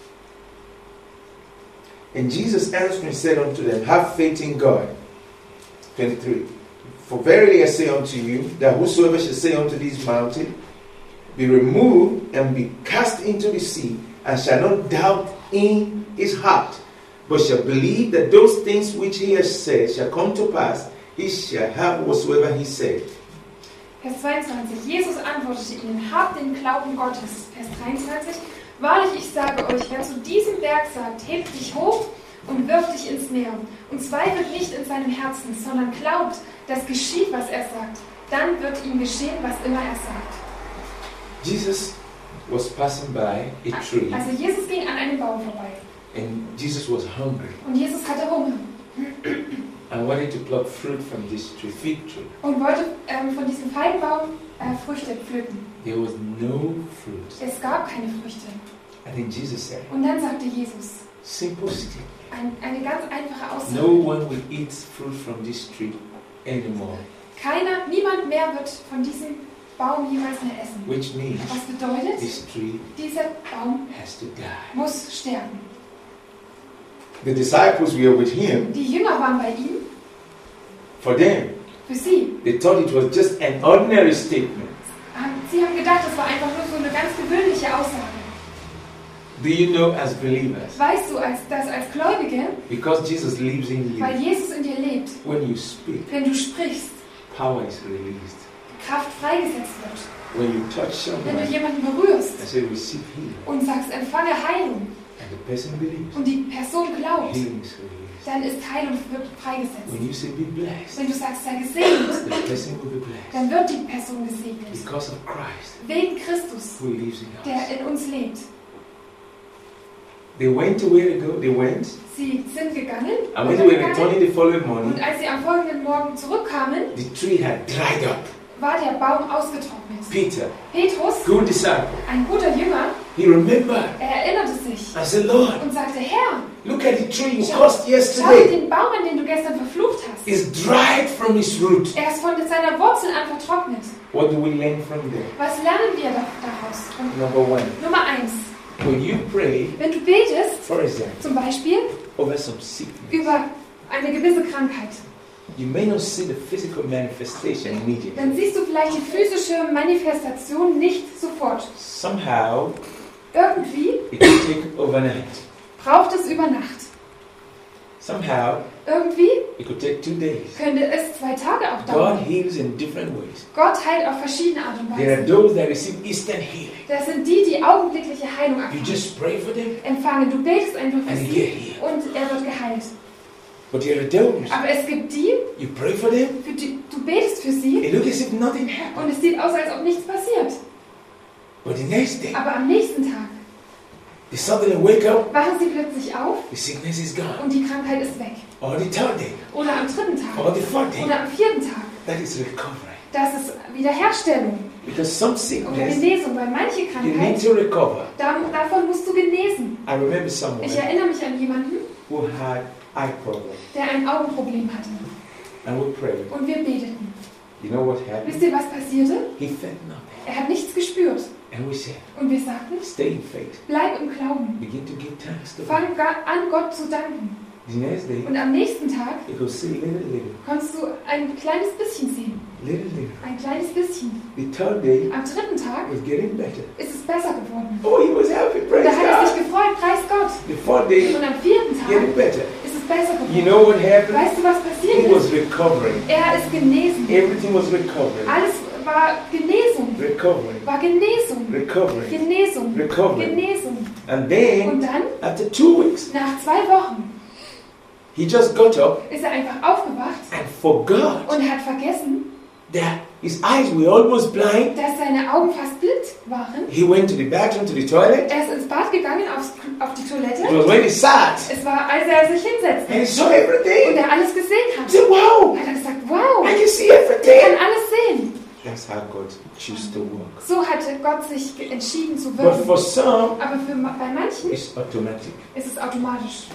And Jesus answering said unto them, have faith in God. twenty-three. For verily I say unto you, that whosoever shall say unto this mountain, be removed and be cast into the sea, and shall not doubt in his heart, but shall believe that those things which he has said shall come to pass, he shall have whatsoever he said. Vers zweiundzwanzig. Jesus antwortete ihnen, habt den Glauben Gottes. Vers dreiundzwanzig. Wahrlich, ich sage euch, wer zu diesem Berg sagt, heb dich hoch und wirf dich ins Meer, und zweifelt nicht in seinem Herzen, sondern glaubt, dass geschieht, was er sagt, dann wird ihm geschehen, was immer er sagt. Jesus was passing by a tree, Also Jesus ging an einem Baum vorbei. and Jesus was hungry Und Jesus hatte Hunger and wanted to pluck fruit from this tree, fig tree. und wollte ähm, von diesem Feigenbaum äh, Früchte pflücken. There was no fruit. Es gab keine Früchte. And then Jesus said, Und dann sagte Jesus, simple statement. ein, eine ganz einfache Aussage. No one will eat fruit from this tree anymore. Keiner, niemand mehr wird von diesem Baum jemals mehr essen. Which means Was bedeutet, this tree dieser Baum has to die. muss sterben. The disciples were with him. Die Jünger waren bei ihm, For them, für sie. they thought it was just an ordinary statement. Sie haben gedacht, das war einfach nur so eine ganz gewöhnliche Aussage. Do you know, as believers, Weißt du, als, dass als Gläubige, because Jesus lives in weil you, Jesus in dir lebt, when you speak, wenn du sprichst, power is released. Kraft freigesetzt wird. When you touch Wenn du someone jemanden berührst and say, receive healing, und sagst, empfange Heilung and the person believes, und die Person glaubt, healing is released. dann ist Heilung wird freigesetzt. When you say, be blessed, Wenn du sagst, sei gesegnet, the person will be blessed. dann wird die Person gesegnet. Because of Christ, Wegen Christus, who lives in der us. in uns lebt. They went to where they go. They went. Sie sind gegangen, And when they were gegangen returning the following morning, und als sie am folgenden Morgen zurückkamen, the tree had dried up. war der Baum ausgetrocknet. Peter, Petrus, good disciple, ein guter Jünger, he remembered er erinnerte sich and said, Lord, und sagte, Herr, look at the tree you schau, cursed schau dir yesterday. den Baum an, den du gestern verflucht hast. It's dried from its root. Er ist von seiner Wurzel an vertrocknet. What do we learn from there? Was lernen wir da- daraus? Und Number one, Nummer eins, when you pray, wenn du betest, for example, zum Beispiel over some sickness, über eine gewisse Krankheit, you may not see the physical manifestation immediately. dann siehst du vielleicht die physische Manifestation nicht sofort. Somehow, Irgendwie it will take overnight. braucht es über Nacht. Somehow, Irgendwie it could take two days. könnte es zwei Tage auch God dauern. heals in different ways. Gott heilt auf verschiedene Art und There are Weise. those that receive instant healing. Das sind die, die augenblickliche Heilung You erfahren. just pray for them empfangen. Du betest einfach für and they sie get healed. und er wird geheilt. But there are those, Aber es gibt die, you pray for them, für die du betest für sie it looks as if nothing happened. und es sieht aus, als ob nichts passiert. But the next day, Aber am nächsten Tag they suddenly wake up, wachen sie plötzlich auf the sickness is gone. und die Krankheit ist weg. Or the third day, Oder am dritten or Tag. the fourth day, Oder am vierten Tag. that is recovery. Das ist Wiederherstellung Because some oder sickness, Genesung, weil manche you need Krankheit, to recover. da- davon musst du genesen. I remember someone Ich erinnere mich an jemanden, who had eye problem, der ein Augenproblem hatte. and we prayed. Und wir beteten. You know what happened? Wisst ihr, was passierte? He felt nothing. Er hat nichts gespürt. And we said, Und wir sagten, stay in faith. bleib im Glauben. Begin to give thanks to God. Fang ga- an, Gott zu danken. The next day, Und am nächsten Tag you could see little, little, kannst du ein kleines bisschen sehen. little, little. Ein kleines bisschen. The third day Am dritten Tag was getting better. ist es besser geworden. Oh, he was happy, Und praise da hat er sich God. gefreut, preis Gott. The fourth day, Und am vierten getting Tag better. ist es besser You geworden. know what happened? Weißt du, was He passiert was ist? recovering. Er ist genesen. Everything was recovering. Alles war Genesung. Recovering. War Genesung. Recovering. Genesung. Recovering. Genesung. And then, Und dann, after two weeks, nach zwei Wochen, he just got up ist er einfach aufgewacht and forgot und hat vergessen, that his eyes were almost blind. dass seine Augen fast blind waren. He went to the bathroom, to the toilet. Er ist ins Bad gegangen, aufs, auf die Toilette. It was when he sat Es war, als er sich hinsetzte and he saw und everything. er alles gesehen He hat. said, wow, Hat er gesagt, wow, I can see ich kann everything. alles sehen. Then That's how God chooses to work. So hatte Gott sich ge- entschieden zu But wirken. for some, Aber für, ma- bei manchen it's automatic. ist es automatisch.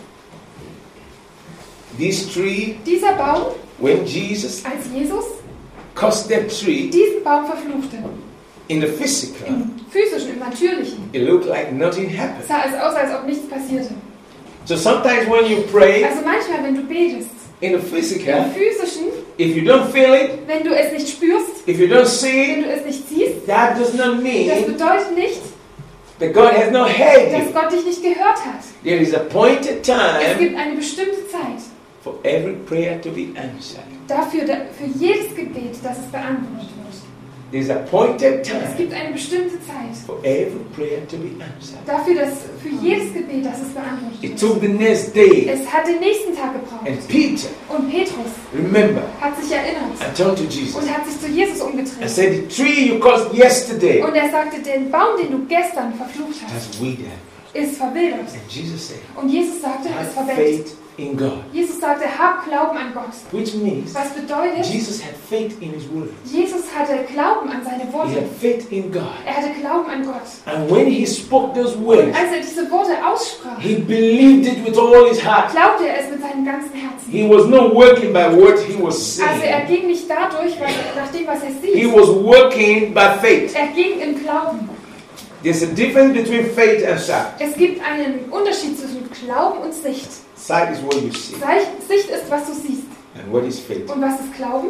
This tree, Dieser Baum, when Jesus als Jesus cursed that tree diesen Baum verfluchte, in the physical, im physischen, im natürlichen, it looked like nothing happened. sah es aus, als ob nichts passierte. So sometimes when you pray Also manchmal, wenn du betest, in the im physical, physischen, if you don't feel it, wenn du es nicht spürst, if you don't see wenn it, du es nicht siehst, that does not das mean bedeutet nicht, that God has not heard dass you. Gott dich nicht gehört hat. There is a appointed Es time gibt eine bestimmte Zeit for every prayer to be answered. dafür, da- für jedes Gebet, dass es beantwortet wird. There's appointed Es time gibt eine bestimmte Zeit for every prayer to be answered. dafür, dass für jedes Gebet, dass es beantwortet It wird. took the next day, Es hat den nächsten Tag gebraucht. and Peter, Und Petrus remember, hat sich erinnert I turned to Jesus. und hat sich zu Jesus I umgedreht. said, the tree you caused yesterday Und er sagte, den Baum, den du gestern verflucht hast, has withered. ist verwildert. And Jesus said, Und Jesus sagte, es have verwelkt. faith in God. Jesus sagte, hab Glauben an Gott. Which means Was bedeutet, Jesus had faith in his word. Jesus hatte Glauben an seine He Worte. had faith in God. Er hatte Glauben an Gott. And when he spoke those Und words, als er diese Worte aussprach, he believed it with all his heart. glaubte er es mit seinem ganzen Herzen. He was not working by what he was Also er saying. ging nicht dadurch, was, nach dem, was er He sieht. was working by faith. Er ging im Glauben. There's a difference between faith and sight. Es gibt einen Unterschied zwischen Glauben und Sicht. Sight is what you see. Sicht ist, was du siehst. And what is faith? Und was ist Glauben?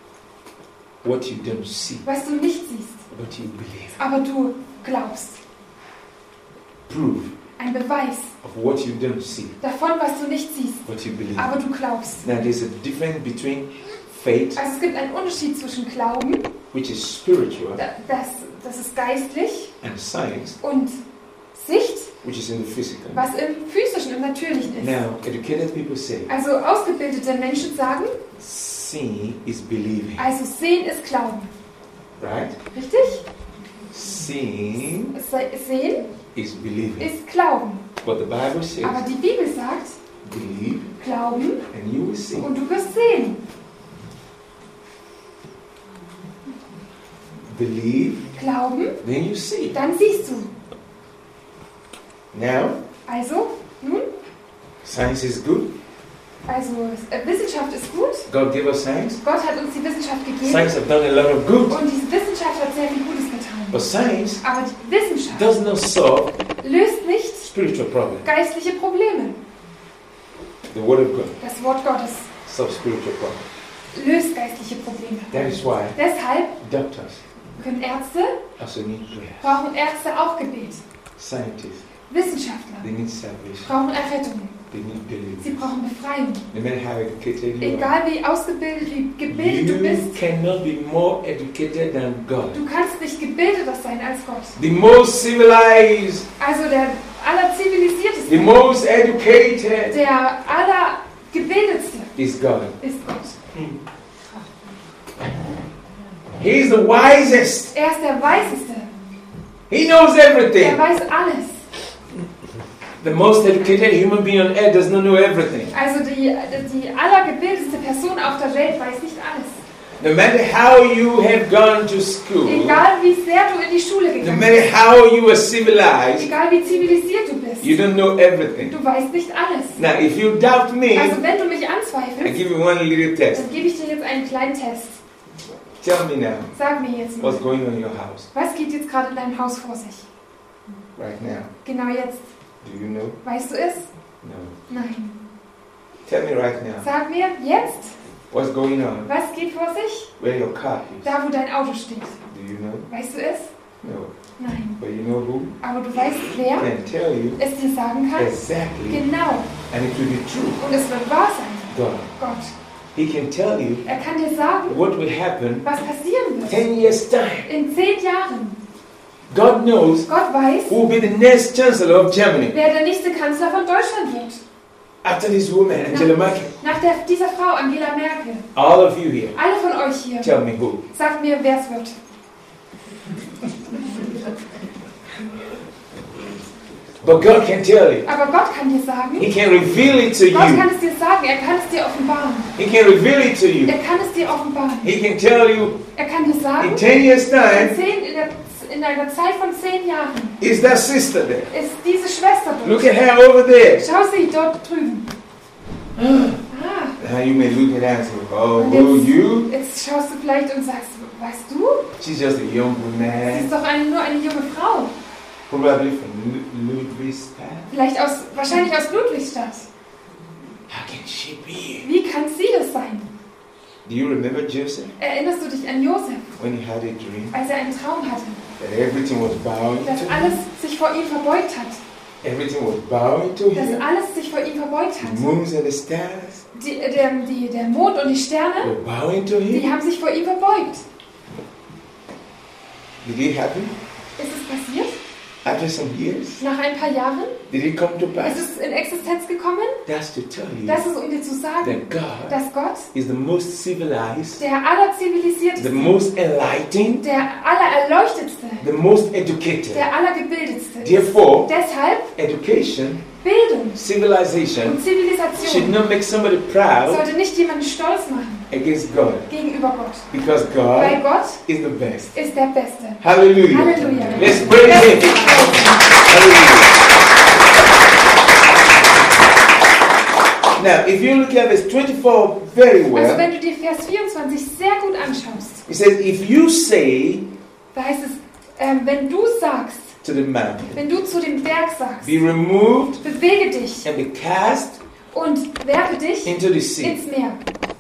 What you don't see, Was du nicht siehst, what you believe. aber du glaubst. Proof Ein Beweis of what you don't see, davon, was du nicht siehst, what you believe. aber du glaubst. Now there's a difference between faith, Also es gibt einen Unterschied zwischen Glauben, which is spiritual, da- das, das ist geistlich, and science, und Sicht, which is in the physical. was im physischen, im natürlichen ist. Now, educated people say, Also ausgebildete Menschen sagen, seeing is believing. also sehen ist Glauben. Right? Richtig? Seeing Se- Sehen is believing. ist Glauben. But the Bible says, Aber die Bibel sagt, believe Glauben and you will see. und du wirst sehen. Believe, Glauben, then you see. dann siehst du. Now, Also, nun, science is good. also äh, Wissenschaft ist gut. God gave us science. Gott hat uns die Wissenschaft gegeben. Science have done a lot of good. Und diese Wissenschaft hat sehr viel Gutes getan. But science Aber die Wissenschaft does not solve löst nicht spiritual problems. geistliche Probleme. The Word of God Das Wort Gottes solves spiritual problems. löst geistliche Probleme. That is why Deshalb doctors können Ärzte, also need prayer. brauchen Ärzte auch Gebet. Scientists, Wissenschaftler they need salvation. brauchen Errettung. They need Sie deliverance. brauchen Befreiung. No matter how educated you are, Egal wie ausgebildet, wie gebildet du you bist, cannot be more educated than God. du kannst nicht gebildeter sein als Gott. The most civilized, Also der allerzivilisierteste, the most educated der allergebildetste is God. ist Gott. He is the wisest. Er ist der Weiseste. He knows Er everything. weiß alles. The most educated human being on earth does not know everything. Also die, die allergebildetste Person auf der Welt weiß nicht alles. No matter how you have gone to school, Egal wie sehr du in die Schule no gegangen matter bist, how you are civilized, egal wie zivilisiert du bist, you don't know everything. du weißt nicht alles. Now, if you doubt me, Also wenn du mich I anzweifelst, give you one little test. dann gebe ich dir jetzt einen kleinen Test. Tell me now, Sag mir jetzt mal, what's going on in your house was geht jetzt gerade in deinem Haus vor sich? right now? Genau jetzt. Do you know? Weißt du es? No. Nein. Tell me right now, Sag mir jetzt, what's going on was geht vor sich? where your car is. Da, wo dein Auto steht. Do you know? Weißt du es? No. Nein. But you know who Aber du weißt, wer can tell you es dir sagen kann? exactly, Genau. and it will be true. Und es wird wahr sein. God. Gott. He can tell you Er kann dir sagen, what will happen was passieren wird. ten years time. In zehn Jahren. God knows Gott weiß, who will be the next chancellor of Germany wer der nächste Kanzler von Deutschland wird. after this woman, Angela Merkel. Nach der, dieser Frau, Angela Merkel. All of you here, Alle von euch hier. tell me who. Sagt mir, wer es wird. But God can tell you. Aber Gott kann dir sagen, He can reveal it to Gott you. kann es dir sagen, er kann es dir offenbaren. He can reveal it to you. Er kann es dir offenbaren. He can tell you Er kann dir sagen, in ten years' in, time, zehn, in, der, in einer Zeit von zehn Jahren is that sister there? ist diese Schwester Look dort. at her over there. Schau sie dort drüben. Ah, Now you may look at her and say, oh, und who, jetzt, you? jetzt schaust du vielleicht und sagst, weißt du, She's just a young sie ist man. doch eine, nur eine junge Frau. Probably from Lu- Ludwigsburg. Vielleicht aus, wahrscheinlich aus Ludwigstadt. How can she be? Wie kann sie das sein? Do you remember Joseph Erinnerst du dich an Josef, when he had a dream als er einen Traum hatte, that everything was bowing dass to alles him? sich vor ihm verbeugt hat? Everything was bowing to Dass him. alles sich vor ihm verbeugt The hat. moons and the stars Die, der, die, der Mond und die Sterne, were bowing to die him. haben sich vor ihm verbeugt. Did it happen? Ist es passiert? After some years? Nach ein paar Jahren? Did it come to Ist pass? es in Existenz gekommen? That's to tell you Das ist, um dir zu sagen, that God dass Gott, is the most civilized, der the allerzivilisierteste, most enlightened, der allererleuchtetste, the most educated. der allergebildetste ist. Therefore, Deshalb education, Bildung civilization und should Zivilisation not make somebody proud sollte nicht jemanden stolz machen against God, gegenüber Gott. because Weil God Gott is the best. ist der Beste. Hallelujah. Halleluja. Let's praise Him. Hallelujah. Now, if you look at verse twenty-four very Also well, wenn du dir Vers vierundzwanzig sehr gut anschaust, it says, if you say da heißt es, ähm, wenn du sagst, to the mountain, wenn du zu dem Berg sagst, be removed bewege dich and be cast und werfe dich into the sea, ins Meer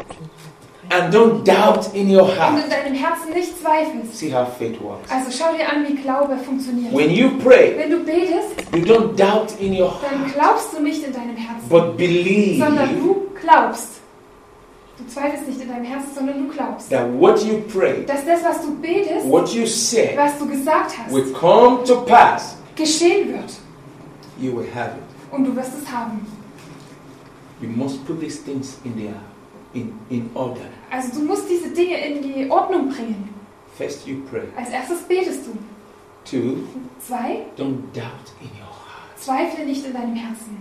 and don't doubt in your und heart. in deinem Herzen nicht zweifelst. See how faith works. Also schau dir an, wie Glaube funktioniert. When you pray, Wenn du betest, you don't doubt in your dann heart, glaubst du nicht in deinem Herzen, but believe sondern du glaubst. Du zweifelst nicht in deinem Herzen, sondern du glaubst, that what you pray, dass das, was du betest, what you said, was du gesagt hast, will come to pass. geschehen wird. You will have it. Und du wirst es haben. You must put these things in their in, in order. Also du musst diese Dinge in die Ordnung bringen. First you pray. Als erstes betest du. Two, Zwei, don't doubt in your heart. zweifle nicht in deinem Herzen.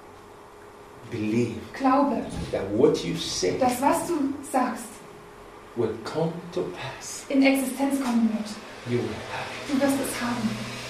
Believe Glaube, that what you say dass was du sagst, will come to pass. in Existenz kommen wird. You will have it. Du wirst es haben.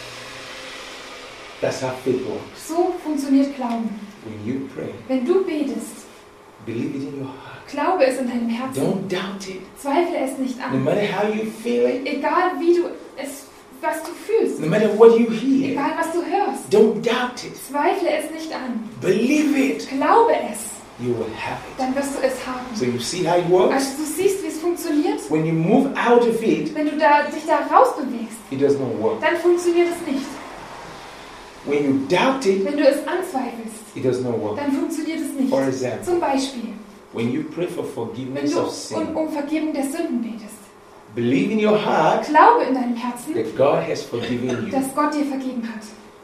That's how faith works. So funktioniert Glauben. When you pray, Wenn du betest, believe it in your heart. glaube es in deinem Herzen. Don't doubt it. Zweifle es nicht No an. matter how you feel it, Egal wie du es, was du fühlst. no matter what you hear, Egal was du hörst. don't doubt it. Zweifle es nicht an. Believe it. Glaube es. You will have it. Dann wirst du es haben. So you see how it works? Also du siehst, wie es funktioniert. When you move out of it, Wenn du da, dich da rausbewegst, it does not work. dann funktioniert es nicht. When you doubt it, Wenn du es anzweifelst, it does not work. dann funktioniert es nicht. For example, Zum Beispiel, when you pray for wenn forgiveness du of um, sin, um Vergebung der Sünden betest, believe in your heart glaube in deinem Herzen, that God has forgiven you. dass Gott dir vergeben hat.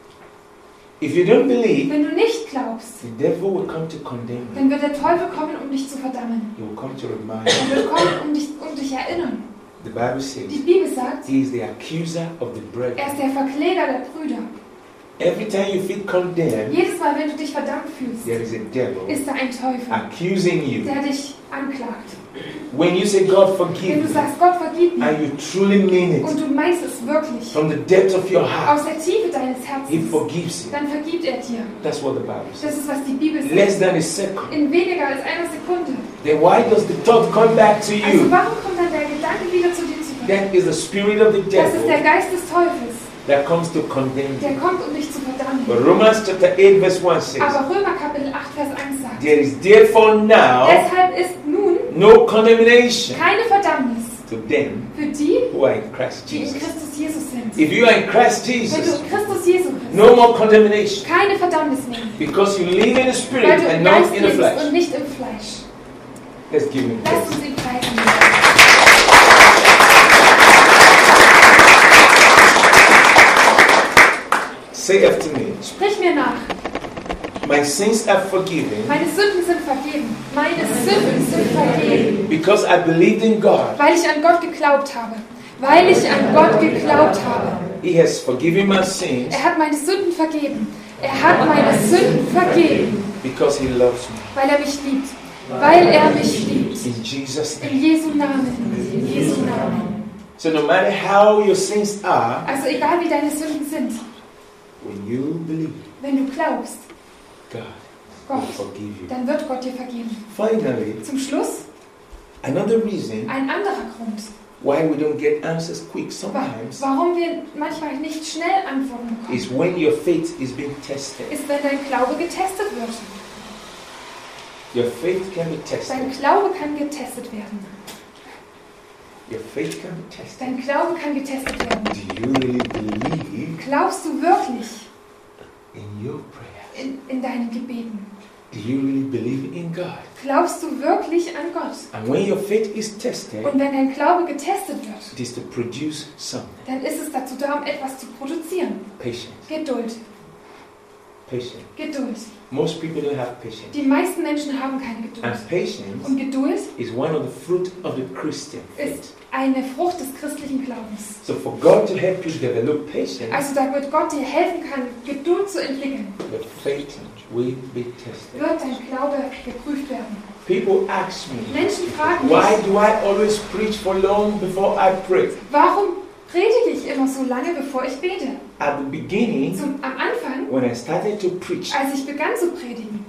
If you don't believe, Wenn du nicht glaubst, the devil will come to condemn you. dann wird der Teufel kommen, um dich zu verdammen. He will come to remind Er you. wird kommen, um dich, um dich erinnern. The Bible Die says Bibel sagt, he is the accuser of the er brethren. ist der Verkläger der Brüder. Every time you feel condemned, Jedes Mal, wenn du dich verdammt fühlst, there is a devil ist da ein Teufel, accusing you. der dich anklagt. When you say, God Wenn forgive du me, sagst, Gott vergib mir, and you truly mean und it du meinst es wirklich, from the depth of your heart, aus der Tiefe deines he Herzens, forgives you. dann vergibt er dir. That's what the Bible says. Das ist, was die Bibel Less sagt. than a second. In weniger als einer Sekunde. Then why does the thought come back to Also you? warum kommt dann der Gedanke wieder zu dir zurück? That is the spirit of the Das ist der devil Geist des Teufels, that comes to condemn der you. kommt, um dich zu verdammen. But Romans chapter eight verse one says, Aber Römer Kapitel acht, Vers eins sagt, there is therefore now deshalb ist nun no condemnation keine Verdammnis to them für die, who are in Christ die in Jesus. Christus Jesus sind. If you are in Christ Wenn du Jesus, in Christus Jesus bist, no more condemnation, keine Verdammnis mehr. because you live in the spirit Weil du and im not Geist in the lebst flesh. und nicht im Fleisch. Let's give him Lass praise. uns ihn preisen. Say after me, Sprich mir nach. my sins are forgiven Meine Sünden sind vergeben. Meine Sünden sind vergeben. because I believed in God Weil ich an Gott geglaubt habe. Weil ich an Gott geglaubt habe. He has forgiven my sins Er hat meine Sünden vergeben. Er hat meine Sünden vergeben, because He loves me. weil er mich liebt. Weil er mich liebt. In Jesus' In name. Jesu Namen. In Jesu Namen. So no matter how your sins are, Also egal wie deine Sünden sind, when you believe, wenn du glaubst, God Gott, will forgive you. dann wird Gott dir vergeben. Finally, Zum Schluss, another reason ein anderer Grund, why we don't get answers quick wa- sometimes warum wir manchmal nicht schnell Antworten is bekommen, when your faith is being tested. ist, wenn dein Glaube getestet wird. Your faith can be tested. Dein Glaube kann getestet werden. Your faith can be tested. Dein Glaube kann getestet werden. Do you really believe Glaubst du wirklich in your prayer? in, in deinen Gebeten? Do you really believe in God? Glaubst du wirklich an Gott? And when your faith is tested, Und wenn dein Glaube getestet wird, it is to produce something. dann ist es dazu da, um etwas zu produzieren. Patience. Geduld. Patience. Geduld. Most people don't have patience. Die meisten Menschen haben keine Geduld. And patience Und Geduld is one of the fruit of the Christian faith. ist eine Frucht des christlichen Glaubens. So for God to help you develop patience, Also damit Gott dir helfen kann, Geduld zu entwickeln, your faith will be tested. wird dein Glaube geprüft werden. People ask me, Menschen fragen why mich, do I always preach for long before I pray? warum predige ich immer so lange, bevor ich bete? At the beginning, Zum, am Anfang, when I started to preach, als ich begann zu predigen,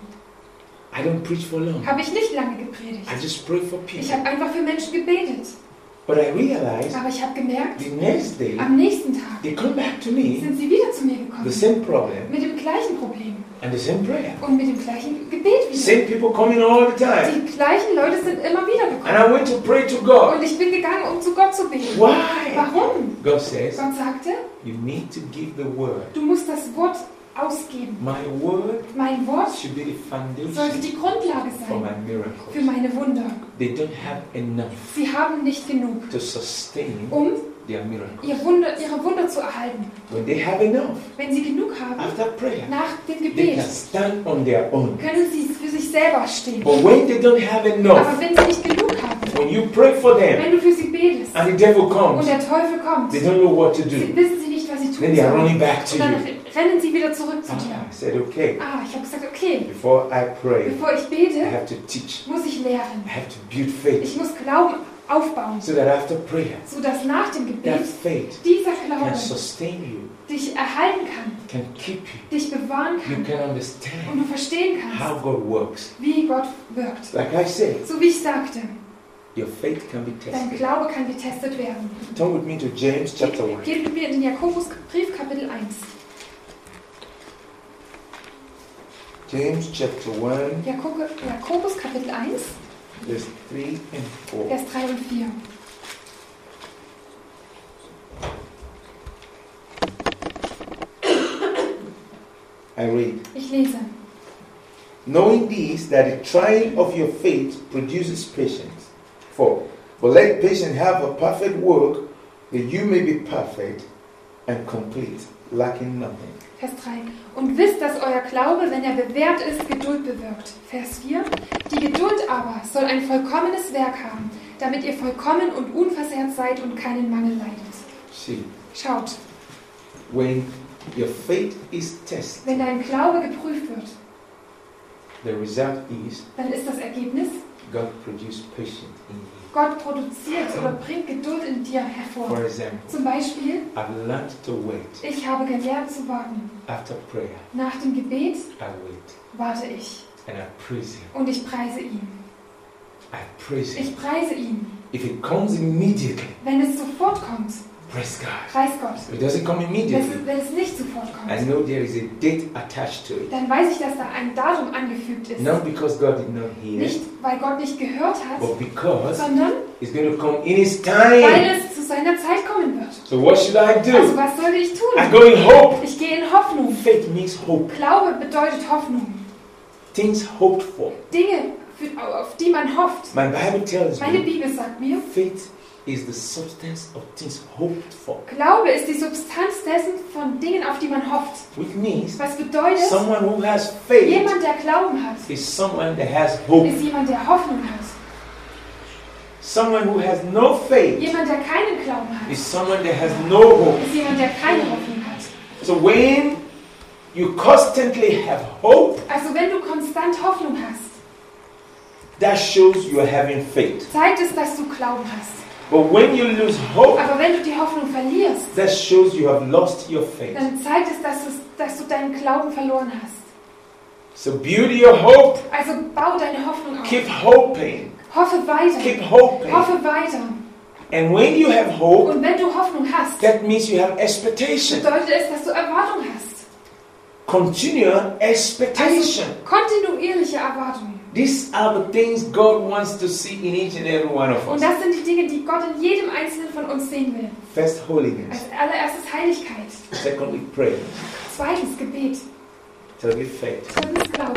I don't preach for long. habe ich nicht lange gepredigt. I just pray for Ich people. habe einfach für Menschen gebetet. But I realized Aber ich habe gemerkt, the next day, am nächsten Tag they come back to me, sind sie wieder zu mir the gekommen. same problem Mit dem gleichen Problem and the same prayer. und mit dem gleichen Gebet wieder. Same people coming all the time. Die gleichen Leute sind immer wieder And gekommen. I went to pray to God. Und ich bin gegangen, um zu Gott zu beten. Why? Warum? God says, Gott sagte, you need to give the word. du musst das Wort ausgeben. My word Mein Wort should be the sollte foundation die Grundlage for sein my miracles. für meine Wunder. They don't have enough Sie haben nicht genug, to sustain um their miracles. ihr Wunder, ihre Wunder zu erhalten. When they have enough, Wenn sie genug haben, after prayer, nach dem they Gebet, can stand on their own. können sie für sich selber stehen. But when they don't have Aber enough, wenn sie nicht genug haben, when you pray for them wenn du für sie betest and the devil und comes, der Teufel kommt, they don't know what to sie, do. wissen sie nicht, was sie Then tun they are sollen. running back to Und dann you. rennen sie wieder zurück zu Ah, dir. I said, okay, Ah, ich habe gesagt, okay, before I pray, bevor ich I bete, have to teach. muss ich lehren. I have to build faith Ich muss Glauben aufbauen, so that after prayer, sodass nach dem that Gebet faith dieser can Glaube sustain you, dich erhalten kann, can keep you. dich bewahren You kann can und understand du verstehen how kannst, God works. wie Gott wirkt. Like I said, So wie ich sagte, your faith can be dein tested. Glaube kann getestet werden. Turn with me to James chapter one. Geht mit mir in den Jakobusbrief Kapitel eins. James chapter one, Jakob, Jakobus Kapitel eins, verse three and four. Vers drei und vier. I read. Ich lese. Knowing this, that the trying of your faith produces patience. Four. But let patience have a perfect work, that you may be perfect and complete, lacking nothing. Vers drei. Und wisst, dass euer Glaube, wenn er bewährt ist, Geduld bewirkt. Vers vier. Die Geduld aber soll ein vollkommenes Werk haben, damit ihr vollkommen und unversehrt seid und keinen Mangel leidet. See, Schaut, when your faith is tested, wenn dein Glaube geprüft wird, the result is dann ist das Ergebnis, God produces patience in you. Gott produziert oder bringt Geduld in dir hervor. For example, Zum Beispiel, I've learned to wait. ich habe gelernt zu warten. After prayer, Nach dem Gebet I wait warte ich and I praise Him. und ich preise ihn. I praise Him. Ich preise ihn. If it comes immediately, Wenn es sofort kommt, praise God. preis Gott. If it doesn't come Wenn immediately, es, wenn es nicht sofort I kommt, know there is a date attached to it. dann weiß ich, dass da ein Datum angefügt ist. Not because God did not hear, Nicht, weil Gott nicht gehört hat, but because sondern it's going to come in His weil time. es zu seiner Zeit kommen wird. So what should I Also do? was sollte ich I tun? go in hope. Ich gehe in Hoffnung. Faith means hope. Glaube bedeutet Hoffnung. Things hoped for. Dinge, für- auf die man hofft. My Bible tells Meine me Bibel sagt mir, faith is the substance of things hoped for. Glaube ist die Substanz dessen von Dingen, auf die man hofft. Which means Was bedeutet, someone who has faith jemand, der Glauben hat, is someone that has hope. ist jemand, der Hoffnung hat. Someone who has no faith Jemand, der keinen Glauben hat, is someone that has no hope. ist jemand, der keine Hoffnung hat. So when you constantly have hope, Also wenn du konstant Hoffnung hast, that shows you are having faith. zeigt es, dass du Glauben hast. But when you lose hope, Aber wenn du die Hoffnung verlierst, that shows you have lost your faith. dann zeigt es, dass, es, dass du deinen Glauben verloren hast. So build your hope. Also bau deine Hoffnung auf. Keep hoping. Hoffe weiter. Keep hoping. Hoffe weiter. And when you have hope, Und wenn du Hoffnung hast, that means you have expectation. bedeutet es, dass du Erwartung hast. Continual expectation. Also kontinuierliche Erwartung. These are the things God wants to see in each and every one of Und us. das sind die Dinge, die Gott in jedem Einzelnen von uns sehen will. First, holiness. Als allererstes Heiligkeit. Secondly, prayer. Zweitens Gebet. Thirdly, faith. Drittens Glauben.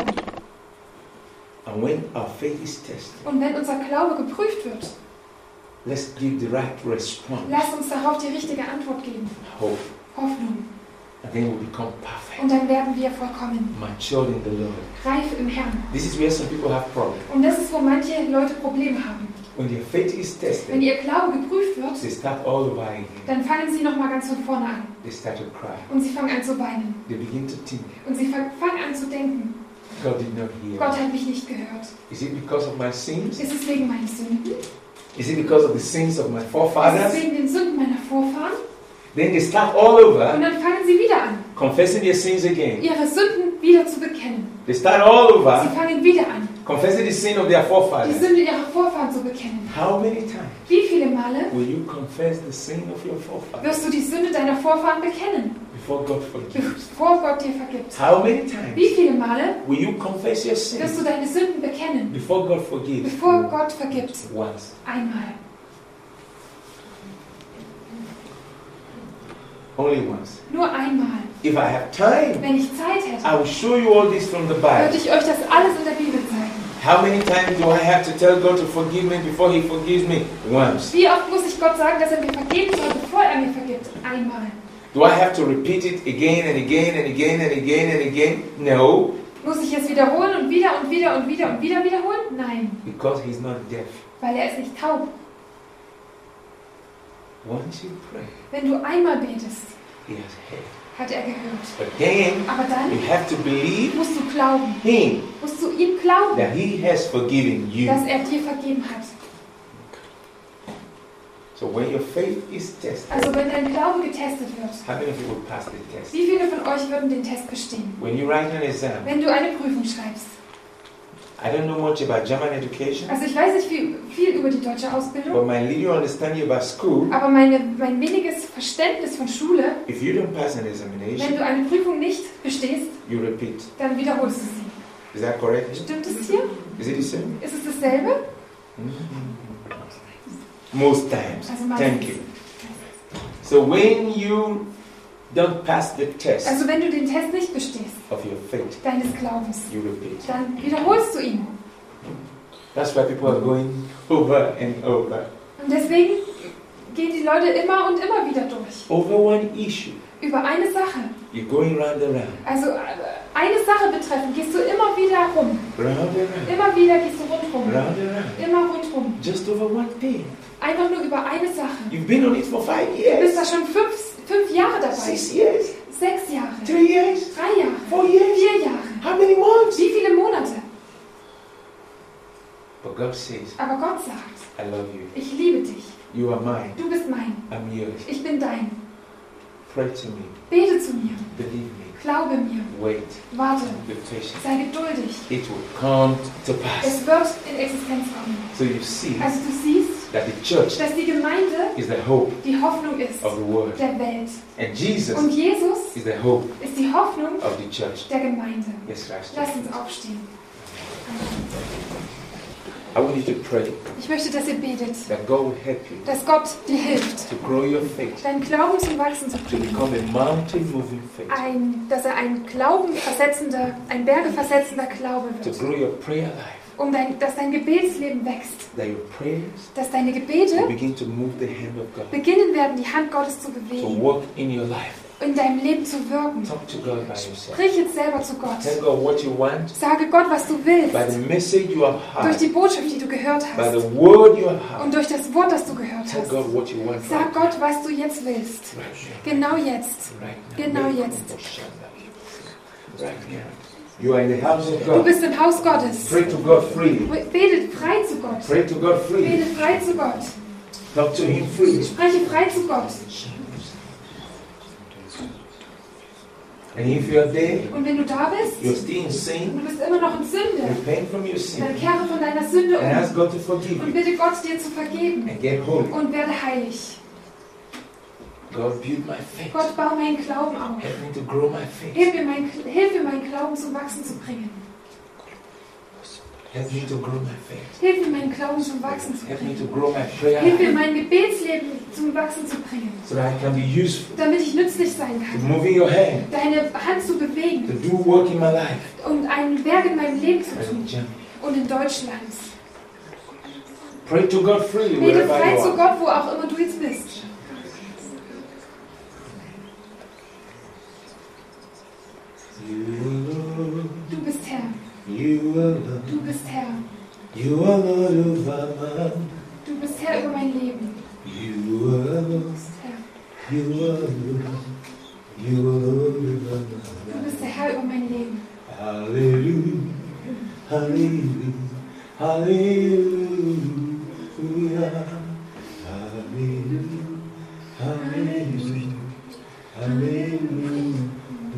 And when our faith is tested, Und wenn unser Glaube geprüft wird, let's give the right response. lass uns darauf die richtige Antwort geben. Hope. Hoffnung. And then we'll become perfect. Und dann werden wir vollkommen. Matured in the Lord. Reif im Herrn. This is where some people have problems. Und das ist, wo manche Leute Probleme haben. When their faith is Wenn tested, ihr Glaube geprüft wird, they start all over again. dann fangen sie nochmal ganz von vorne an. They start to cry. Und sie fangen an zu weinen. They begin to think, Und sie fang- fangen an zu denken, God did not hear Gott me. hat mich nicht gehört. Is it because of my sins? Ist es wegen meinen Sünden? Is it because of the sins of my Ist es forefathers? wegen den Sünden meiner Vorfahren? Then they start all Und over dann fangen sie wieder an, confessing their sins again. ihre Sünden wieder zu bekennen. They start all Sie over fangen wieder an, confessing the sin of their die forefathers. Sünde ihrer Vorfahren zu bekennen. How many times Wie viele Male will you confess the sin of your forefathers wirst du die Sünde deiner Vorfahren bekennen, before God forgives? bevor Gott dir vergibt? How many times Wie viele Male will you confess your wirst sins du deine Sünden bekennen, before God forgives? bevor Gott vergibt? Once. Einmal. Only once. Nur einmal. If I have time, Wenn ich Zeit hätte, I will show you all this from the Bible. würde ich euch das alles in der Bibel zeigen. How many times do I have to tell God to forgive me before He forgives me? Once. Wie oft muss ich Gott sagen, dass er mir vergeben soll, bevor er mir vergibt? Einmal. Do I have to repeat it again and again and again and again and again? No, Muss ich es wiederholen und wieder und wieder und wieder und wieder wiederholen? Nein, because He's not deaf. weil er ist nicht taub. Once you pray, Wenn du einmal betest, He has heard. hat er gehört. But then Aber dann you have to believe musst du glauben, Him musst du ihm glauben, that He has forgiven you. dass er dir vergeben hat. So when your faith is tested, Also wenn dein Glaube getestet wird, how many of you will pass the test? wie viele von euch würden den Test bestehen? When you write an exam, Wenn du eine Prüfung schreibst. I don't know much about German education, Also ich weiß nicht viel, viel über die deutsche Ausbildung, but my little understanding about school, aber meine, mein weniges Verständnis von Schule, if you don't pass an wenn examination, du eine Prüfung nicht bestehst, you repeat. dann wiederholst du sie. Is that correct? Stimmt es hier? Is it the same? Ist es dasselbe? Most times. Also Thank meistens. you. So when you don't pass the test Also wenn du den Test nicht bestehst, of your faith, deines Glaubens, you repeat. dann wiederholst du ihn. That's why people are going over and over. Und deswegen gehen die Leute immer und immer wieder durch. Over one issue. Über eine Sache. You're going round and round. Also äh, eine Sache betreffend gehst du immer wieder rum. Round and round. Immer wieder gehst du rundherum. Round and round. Immer rundherum. Just over one thing. Einfach nur über eine Sache. You've been on it for five Du bist da years. schon fünf, fünf Jahre dabei. Six years. Sechs Jahre. Three years. Drei Jahre. Four years. Vier Jahre. How many months? Wie viele Monate? But God says, Aber Gott sagt, I love you. ich liebe dich. You are mine. Du bist mein. I'm yours. Ich bin dein. Pray to me. Bete zu mir. Believe me. Glaube mir. Wait. Warte. Be patient. Sei geduldig. It will come to pass. Es wird in Existenz kommen. So you see Also du siehst, that the church dass die Gemeinde is the hope die Hoffnung ist of the world. der Welt. And Jesus Und Jesus is the hope ist die Hoffnung of the church. der Gemeinde. Yes, Pastor. Lass uns aufstehen. I want you to pray Ich möchte, dass ihr betet, that God will help you dass Gott dir hilft, to grow your faith, deinen Glauben zum Wachsen zu to bringen. become a mountain moving faith, Ein, dass er ein Glaubenversetzender, ein Bergeversetzender Glaube to wird. grow your prayer life, Um dein, dass dein Gebetsleben wächst. that your prayers Dass deine will Gebete begin to move the hand of God, beginnen werden, die Hand Gottes zu to bewegen. work in your life, in deinem Leben zu wirken. Talk to God by yourself. Sprich jetzt selber zu Gott. Tell God what you want. Sage Gott, was du willst. By the message you have Durch heard. die Botschaft, die du gehört By hast. the word you have heard. Und durch das Wort, das du gehört Tell hast. God what you want. Sag Gott, was du jetzt willst. Right now. Genau jetzt. Right now. Genau jetzt. Right now. You are in the house of Du God. bist im Haus Gottes. Pray to God freely. Bete frei zu Gott. Pray to God freely. Bete frei zu Gott. Talk to Him freely. Spreche frei zu Gott. And if you are there, Und wenn du da bist you're still in und sin, du bist immer noch in Sünde, repent from your sin dann kehre von deiner Sünde and um ask God to forgive und you bitte Gott, dir zu vergeben and get holy. und werde heilig. God, build my faith. Gott, bau meinen Glauben auf. Help me to grow my faith. Hilf mir, mein, hilf mir, meinen Glauben zum Wachsen zu bringen. Help me to grow my faith. Hilf mir, meinen Glauben zum Wachsen zu Help me bringen. to grow my prayer Hilf mir, life mein Gebetsleben zum Wachsen zu bringen, so that I can be useful damit ich nützlich sein to kann, moving your hand, deine Hand zu bewegen to do work in my life und ein Werk in meinem Leben zu and in tun Germany. und in Deutschland. Pray to God freely Bete wherever frei you zu are. Gott, wo auch immer du jetzt bist. You alone, Du bist Herr. you alone, Du bist Herr. you are Lord over my, Du bist Herr über mein Leben. you Du alone, bist Herr. you alone, you are Lord over Du my. bist der Herr über mein Leben. Hallelujah, hallelujah, hallelujah, hallelujah, hallelujah, hallelujah.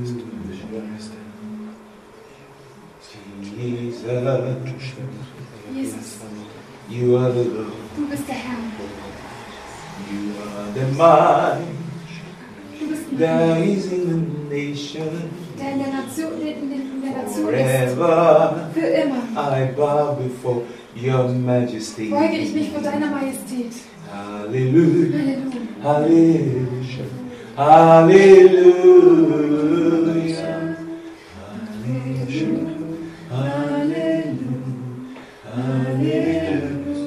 Jesus, Jesus, you are the Lord, du bist der Herr. you are the man Du bist ein that Mann, is in the nation. der in der Nation, in, in der Nation ist. Forever Für immer I bow before your majesty. beuge ich mich vor deiner Majestät. Hallelujah, Halleluja. hallelujah, hallelujah, hallelujah, hallelujah, hallelujah.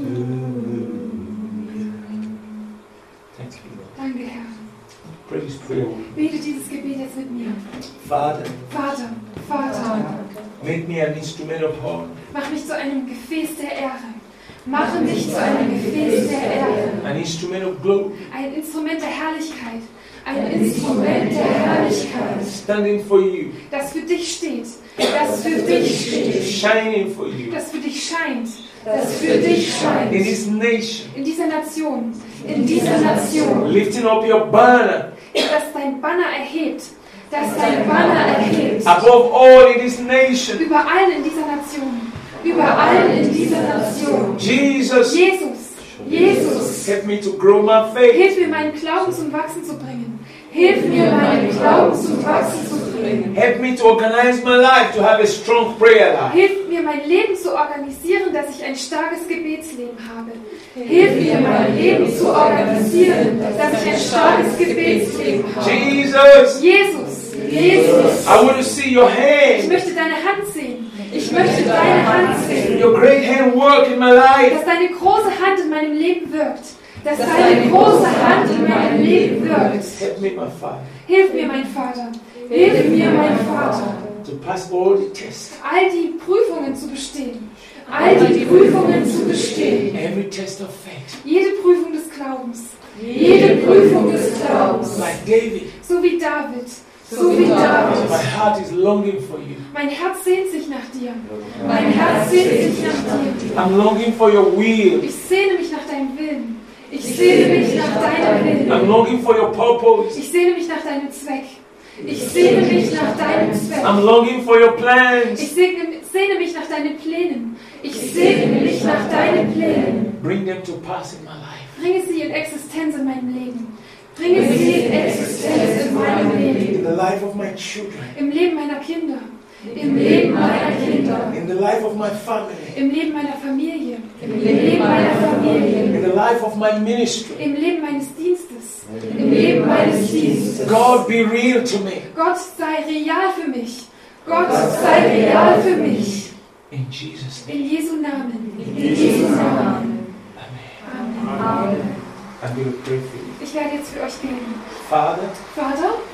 Thank you, Lord. Danke, Herr. Pray this prayer. Bete dieses Gebet jetzt mit mir. Father, Vater, Vater, make me an instrument of honor, mach mich zu einem Gefäß der Ehre. Mache mich zu einem Gefäß der Ehre. an instrument of glory, Ein Instrument der Herrlichkeit. Ein Instrument der Herrlichkeit, standing for you, das für dich steht. Das für dich steht. shining for you, Das für dich scheint. Das für dich in scheint. this nation, In dieser Nation. In dieser Nation. lifting up your banner Dass dein Banner erhebt. Dass dein Banner erhebt. above all in this nation. Überall in dieser Nation. Überall in dieser Nation. Jesus, Jesus. Jesus. help me to grow my faith. Hilf mir, meinen Glauben zum Wachsen zu bringen. Hilf mir, meinen Glauben zum Wachsen zu bringen. Help me to organize my life to have a strong prayer life. Hilf mir, mein Leben zu organisieren, dass ich ein starkes Gebetsleben habe. Hilf mir, mein Leben zu organisieren, dass ich ein starkes Gebetsleben habe. Jesus, Jesus, Jesus, I want to see your ich hand, möchte deine Hand sehen. Ich möchte deine Hand sehen. your great hand work in my life. Dass deine große Hand in meinem Leben wirkt. Dass deine große Hand in meinem Leben wirkt. Help me, my Father, Hilf mir, mein Vater. Hilf mir, mein Vater. to pass all the tests, All die Prüfungen zu bestehen. All die Prüfungen zu bestehen. every test of faith, Jede Prüfung des Glaubens. Jede Prüfung des Glaubens. like David. So wie David. So wie David. My heart is longing for you. Mein Herz sehnt sich nach dir. Mein Herz sehnt sich nach dir. I'm longing for your will. Ich sehne mich nach deinem Willen. Ich sehne mich nach deinem I'm Willen. longing for your purpose. Ich sehne mich nach deinem Zweck. Ich sehne mich nach deinem Zweck. I'm longing for your plans. Ich sehne, sehne mich nach deinen Plänen. Ich sehne mich nach deinen Plänen. Bring them to pass in my life. Bringe sie in Existenz in meinem Leben. Bringe sie in Existenz in meinem Leben. In the life of my children. Im Leben meiner Kinder. Im Leben meiner Kinder. In the life of my family. Im Leben meiner Familie. Im Leben meiner Familie. In the life of my ministry. Im Leben meines Dienstes. Im Leben meines Dienstes. God, be real to me. Gott sei real für mich. Gott sei real für mich. In Jesus' name. In Jesu Namen. In Jesu Namen. Amen. Amen. I'm going to pray for you. Ich werde jetzt für euch beten. Father, Vater,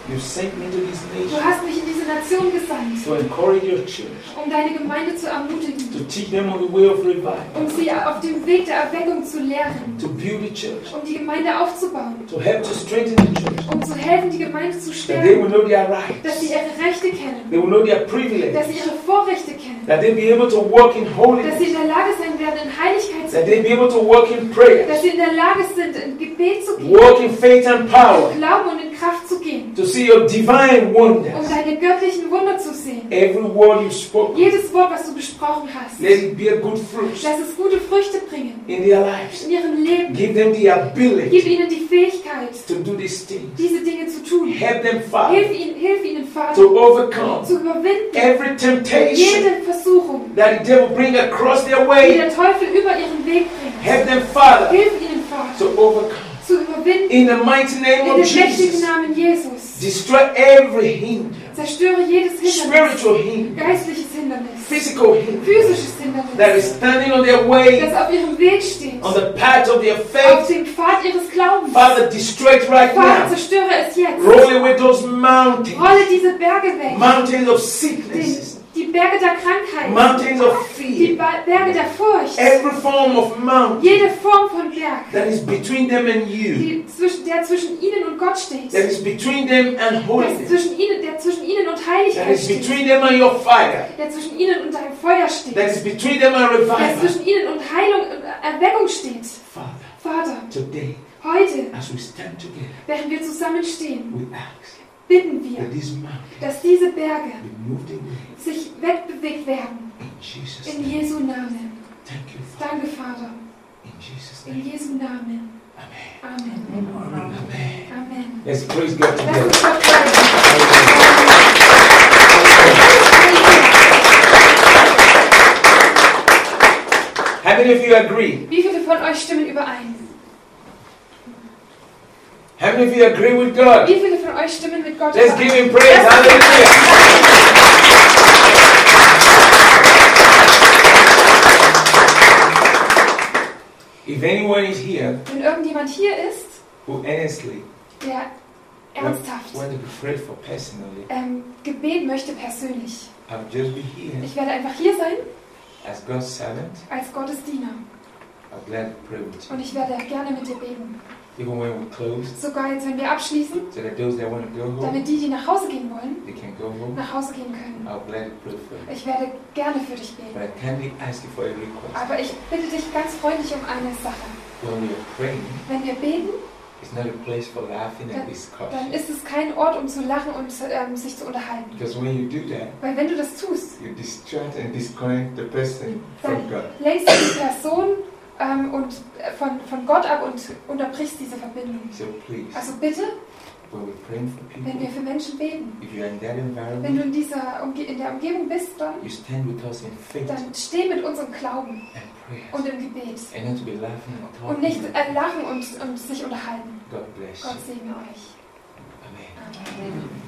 You sent me to this Du nation hast mich in diese Nation gesandt, to encourage your church, um deine Gemeinde zu ermutigen, to teach them on the way of revival, um sie auf dem Weg der Erweckung zu lehren, to build the church, um die Gemeinde aufzubauen, to help to strengthen the church, um zu helfen, die Gemeinde zu that they will stärken, know their dass sie rights, ihre Rechte kennen, they will know their dass privileges, sie ihre Vorrechte kennen, that they be able to walk in dass holiness, sie in der Lage sein werden, in Heiligkeit zu that they gehen, be able to walk in prayer, dass sie in der Lage sind, in Gebet zu gehen, walk in faith and power, in Glauben und in Kraft zu gehen, to see your divine um wonders. deine göttlichen Wunder zu sehen. Every word you spoke, Jedes Wort, was du gesprochen hast, let it bear good fruit lass es gute Früchte bringen in their lives. in ihrem Leben. Give them the Gib ability ihnen die Fähigkeit, to do these things. diese Dinge zu tun. Help them, Hilf Father, ihnen, hilf ihnen, Vater, to overcome zu überwinden every temptation jede Versuchung, that the devil bring across their die way. der Teufel über ihren Weg bringt. Help them, Father, Hilf ihnen, Vater, to overcome. zu überwinden In the mighty name in of dem mächtigen Jesus, Namen Jesus. destroy every hindrance, Zerstöre jedes Hindernis, spiritual hindrance, geistliches Hindernis, physical hindrance physisches that Hindernis, is standing on their way, das auf ihrem Weg steht, on the path of their auf faith. dem Pfad ihres Glaubens. Father, destroy it right Vater, now. zerstöre es jetzt. Roll away those mountains, Rolle diese Berge weg. mountains of Die, sicknesses, die Berge der Krankheit, mountains of die fear, Ba- Berge der Furcht, every form of mountain jede Form von Berg, that is between them and you, die zwischen, der zwischen ihnen und Gott steht, that is between them and der holiness, zwischen ihnen, der zwischen ihnen und that Heiligkeit is steht, between them and your fire, der zwischen ihnen und deinem Feuer steht, that is between them and der revival. zwischen ihnen und Heilung und Erweckung steht. Father, Vater, today, heute, as we stand together, während wir zusammenstehen, we ask bitten wir, that these mountains dass diese Berge be moved away sich wegbewegt werden. in Jesus' In name. Jesu Namen. Thank you, Father, Danke, Vater. in Jesus' In name. Jesu Namen. Amen. Amen. Amen. Amen. Let's praise God Lass together. uns Gott preisen. How many of you agree? Wie viele von euch stimmen überein? How many of you agree with God? Wie viele von euch stimmen mit Gott Let's give überein? him praise. Hallelujah. If anyone is here Wenn irgendjemand hier ist, who earnestly der ernsthaft want to be prayed for personally, ähm, Gebet möchte persönlich. I'll just be here Ich werde einfach hier sein as God's servant. als Gottes Diener. I'll gladly pray with you. Und ich werde gerne mit dir beten. Even when we close, Sogar jetzt, wenn wir abschließen, so that those that want to go home, damit die, die nach Hause gehen wollen, they can go home. nach Hause gehen können. I'll gladly pray for you. Ich werde gerne für dich beten. But I kindly ask you for a request. Aber ich bitte dich ganz freundlich um eine Sache. When we are praying, Wenn wir beten, it's not a place for laughing and dann discussion. ist es kein Ort, um zu lachen und ähm, sich zu unterhalten. Because when you do that, Weil wenn du das tust, you distract and disconnect the person from dann God. lenkst du die Person ähm, und, äh, von, von Gott ab und unterbrichst diese Verbindung. So please, Also bitte, when we're praying for wenn wir people, für Menschen beten, if you're in that wenn environment, du in, dieser Umge in der Umgebung bist, dann, you stand with us in faith dann steh mit unserem Glauben and prayer. und im Gebet. And not to be laughing and talking. Und nicht äh, lachen und, und sich unterhalten. God bless Gott you. segne euch. Amen. Amen.